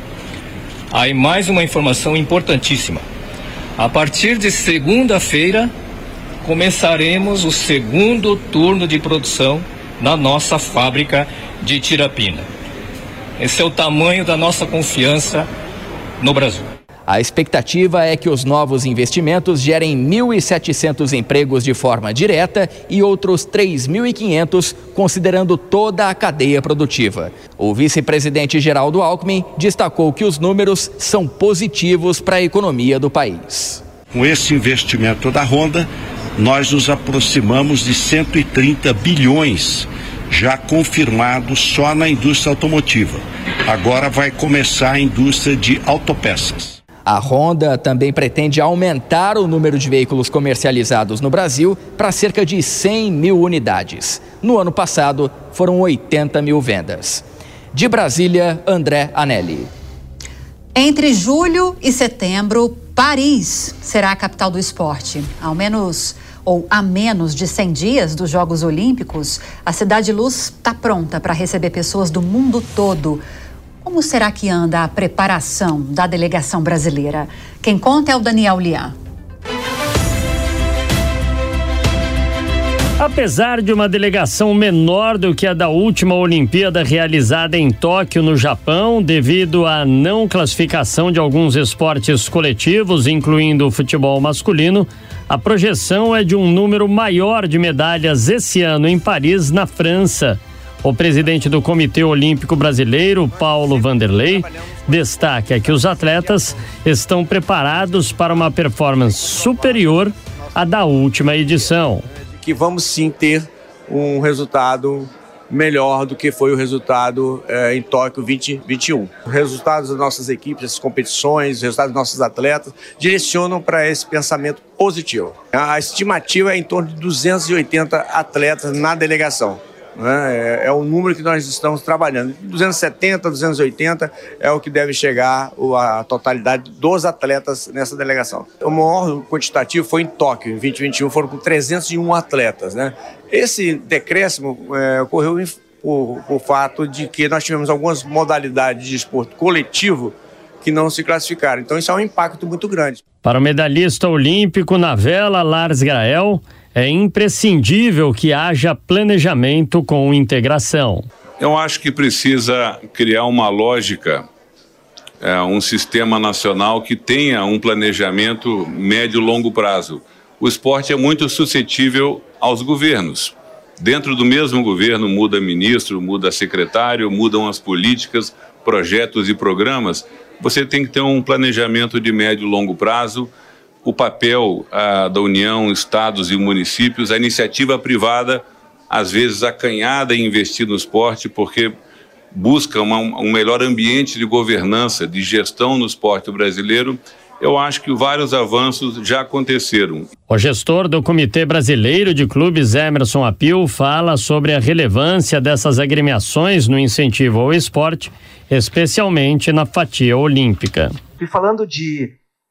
Aí mais uma informação importantíssima. A partir de segunda-feira, começaremos o segundo turno de produção na nossa fábrica de Tirapina. Esse é o tamanho da nossa confiança no Brasil. A expectativa é que os novos investimentos gerem mil e setecentos empregos de forma direta e outros três mil e quinhentos, considerando toda a cadeia produtiva. O vice-presidente Geraldo Alckmin destacou que os números são positivos para a economia do país. Com esse investimento da Honda, nós nos aproximamos de cento e trinta bilhões já confirmados só na indústria automotiva. Agora vai começar a indústria de autopeças. A Honda também pretende aumentar o número de veículos comercializados no Brasil para cerca de cem mil unidades. No ano passado, foram oitenta mil vendas. De Brasília, André Anelli. Entre julho e setembro, Paris será a capital do esporte. Ao menos ou a menos de cem dias dos Jogos Olímpicos, a Cidade Luz está pronta para receber pessoas do mundo todo. Como será que anda a preparação da delegação brasileira? Quem conta é o Daniel Lian. Apesar de uma delegação menor do que a da última Olimpíada realizada em Tóquio, no Japão, devido à não classificação de alguns esportes coletivos, incluindo o futebol masculino, a projeção é de um número maior de medalhas esse ano em Paris, na França. O presidente do Comitê Olímpico Brasileiro, Paulo Vanderlei, destaca que os atletas estão preparados para uma performance superior à da última edição. Que vamos sim ter um resultado melhor do que foi o resultado é, em Tóquio vinte vinte e um. Os resultados das nossas equipes, essas competições, os resultados dos nossos atletas direcionam para esse pensamento positivo. A estimativa é em torno de duzentos e oitenta atletas na delegação. Né? É, é o número que nós estamos trabalhando. duzentos e setenta, duzentos e oitenta é o que deve chegar a totalidade dos atletas nessa delegação. O maior quantitativo foi em Tóquio, em vinte vinte e um, foram com trezentos e um atletas. Né? Esse decréscimo é, ocorreu em, por, por fato de que nós tivemos algumas modalidades de esporte coletivo que não se classificaram. Então isso é um impacto muito grande. Para o medalhista olímpico na vela, Lars Grael, é imprescindível que haja planejamento com integração. Eu acho que precisa criar uma lógica, é, um sistema nacional que tenha um planejamento médio e longo prazo. O esporte é muito suscetível aos governos. Dentro do mesmo governo muda ministro, muda secretário, mudam as políticas, projetos e programas. Você tem que ter um planejamento de médio e longo prazo. O papel ah, da União, estados e municípios, a iniciativa privada, às vezes acanhada em investir no esporte, porque busca uma, um melhor ambiente de governança, de gestão no esporte brasileiro. Eu acho que vários avanços já aconteceram. O gestor do Comitê Brasileiro de Clubes, Emerson Apio, fala sobre a relevância dessas agremiações no incentivo ao esporte, especialmente na fatia olímpica. E falando de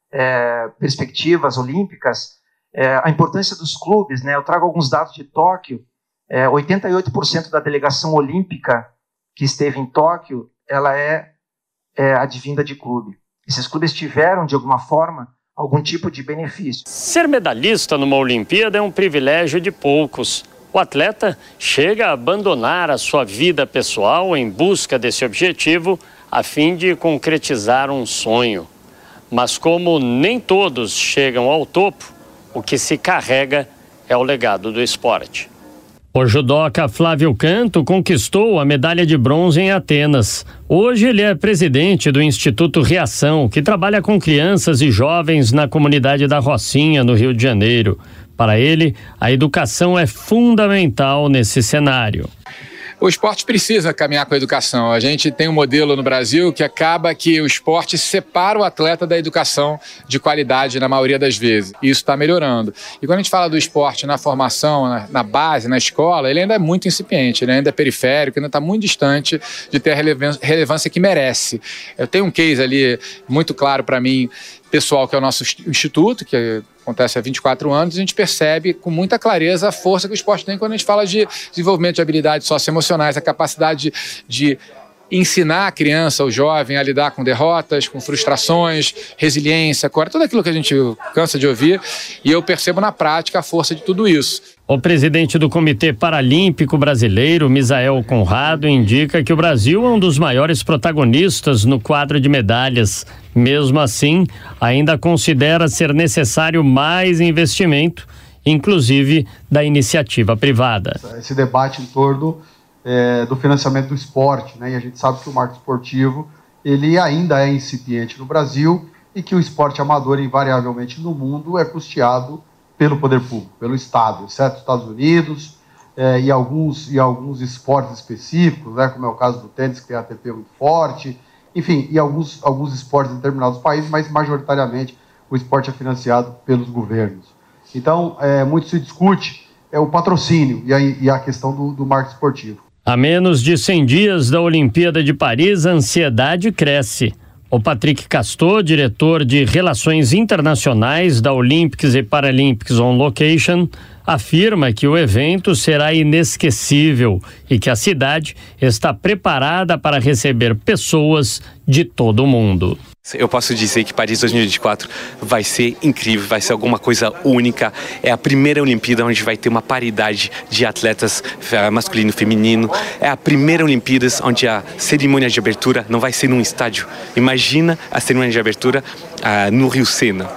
É, perspectivas olímpicas, é, a importância dos clubes, né? Eu trago alguns dados de Tóquio. É, oitenta e oito por cento da delegação olímpica que esteve em Tóquio, ela é, é advinda de clube. Esses clubes tiveram, de alguma forma, algum tipo de benefício. Ser medalhista numa Olimpíada é um privilégio de poucos. O atleta chega a abandonar a sua vida pessoal em busca desse objetivo, a fim de concretizar um sonho. Mas como nem todos chegam ao topo, o que se carrega é o legado do esporte. O judoca Flávio Canto conquistou a medalha de bronze em Atenas. Hoje ele é presidente do Instituto Reação, que trabalha com crianças e jovens na comunidade da Rocinha, no Rio de Janeiro. Para ele, a educação é fundamental nesse cenário. O esporte precisa caminhar com a educação. A gente tem um modelo no Brasil que acaba que o esporte separa o atleta da educação de qualidade na maioria das vezes. E isso está melhorando. E quando a gente fala do esporte na formação, na, na base, na escola, ele ainda é muito incipiente, ele ainda é periférico, ainda está muito distante de ter a relevância que merece. Eu tenho um case ali muito claro para mim, pessoal, que é o nosso instituto, que acontece há vinte e quatro anos, a gente percebe com muita clareza a força que o esporte tem quando a gente fala de desenvolvimento de habilidades socioemocionais, a capacidade de, de ensinar a criança, o jovem, a lidar com derrotas, com frustrações, resiliência, tudo aquilo que a gente cansa de ouvir, e eu percebo na prática a força de tudo isso. O presidente do Comitê Paralímpico Brasileiro, Misael Conrado, indica que o Brasil é um dos maiores protagonistas no quadro de medalhas. Mesmo assim, ainda considera ser necessário mais investimento, inclusive da iniciativa privada. Esse debate em torno é, do financiamento do esporte, né? E a gente sabe que o marco esportivo ele ainda é incipiente no Brasil e que o esporte amador, invariavelmente no mundo, é custeado pelo poder público, pelo Estado, exceto Estados Unidos é, e, alguns, e alguns esportes específicos, né, como é o caso do tênis, que tem a ATP muito forte, enfim, e alguns, alguns esportes em determinados países, mas majoritariamente o esporte é financiado pelos governos. Então, é, muito se discute é, o patrocínio e a, e a questão do, do marco esportivo. A menos de cem dias da Olimpíada de Paris, a ansiedade cresce. O Patrick Castor, diretor de Relações Internacionais da Olympics e Paralympics on Location, afirma que o evento será inesquecível e que a cidade está preparada para receber pessoas de todo o mundo. Eu posso dizer que Paris dois mil e vinte e quatro vai ser incrível, vai ser alguma coisa única. É a primeira Olimpíada onde vai ter uma paridade de atletas masculino e feminino. É a primeira Olimpíada onde a cerimônia de abertura não vai ser num estádio. Imagina a cerimônia de abertura uh, no Rio Sena.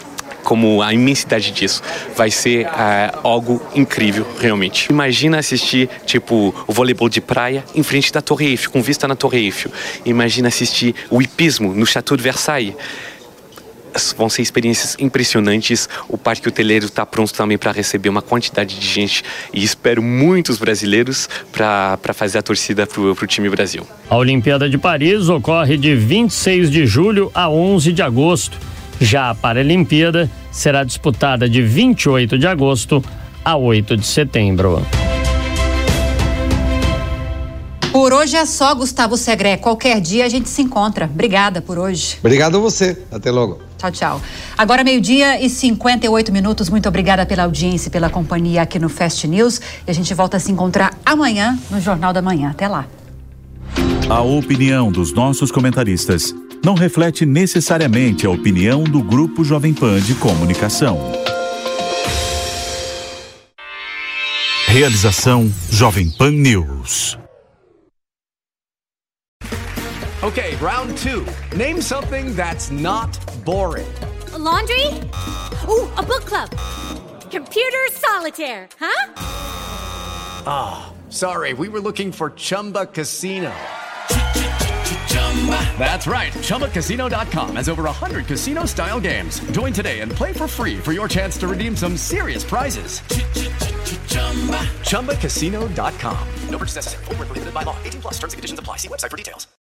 Como a imensidade disso vai ser uh, algo incrível, realmente. Imagina assistir, tipo, o voleibol de praia em frente da Torre Eiffel, com vista na Torre Eiffel. Imagina assistir o hipismo no Château de Versailles. vão ser experiências impressionantes. O parque hoteleiro está pronto também para receber uma quantidade de gente e espero muitos brasileiros para fazer a torcida para o time Brasil. A Olimpíada de Paris ocorre de vinte e seis de julho a onze de agosto. Já a Paralimpíada será disputada de vinte e oito de agosto a oito de setembro. Por hoje é só, Gustavo Segré. Qualquer dia a gente se encontra. Obrigada por hoje. Obrigado a você. Até logo. Tchau, tchau. Agora meio-dia e cinquenta e oito minutos. Muito obrigada pela audiência e pela companhia aqui no Fast News. E a gente volta a se encontrar amanhã no Jornal da Manhã. Até lá. A opinião dos nossos comentaristas não reflete necessariamente a opinião do Grupo Jovem Pan de Comunicação. Realização Jovem Pan News. Okay, round two. Name something that's not boring. A laundry? Ooh, a book club. Computer solitaire, huh? Ah, oh, sorry, we were looking for Chumba Casino. That's right, Chumba Casino dot com has over one hundred casino-style games. Join today and play for free for your chance to redeem some serious prizes. Chumba Casino dot com. No purchase necessary. Void where prohibited by law. eighteen plus terms and conditions apply. See website for details.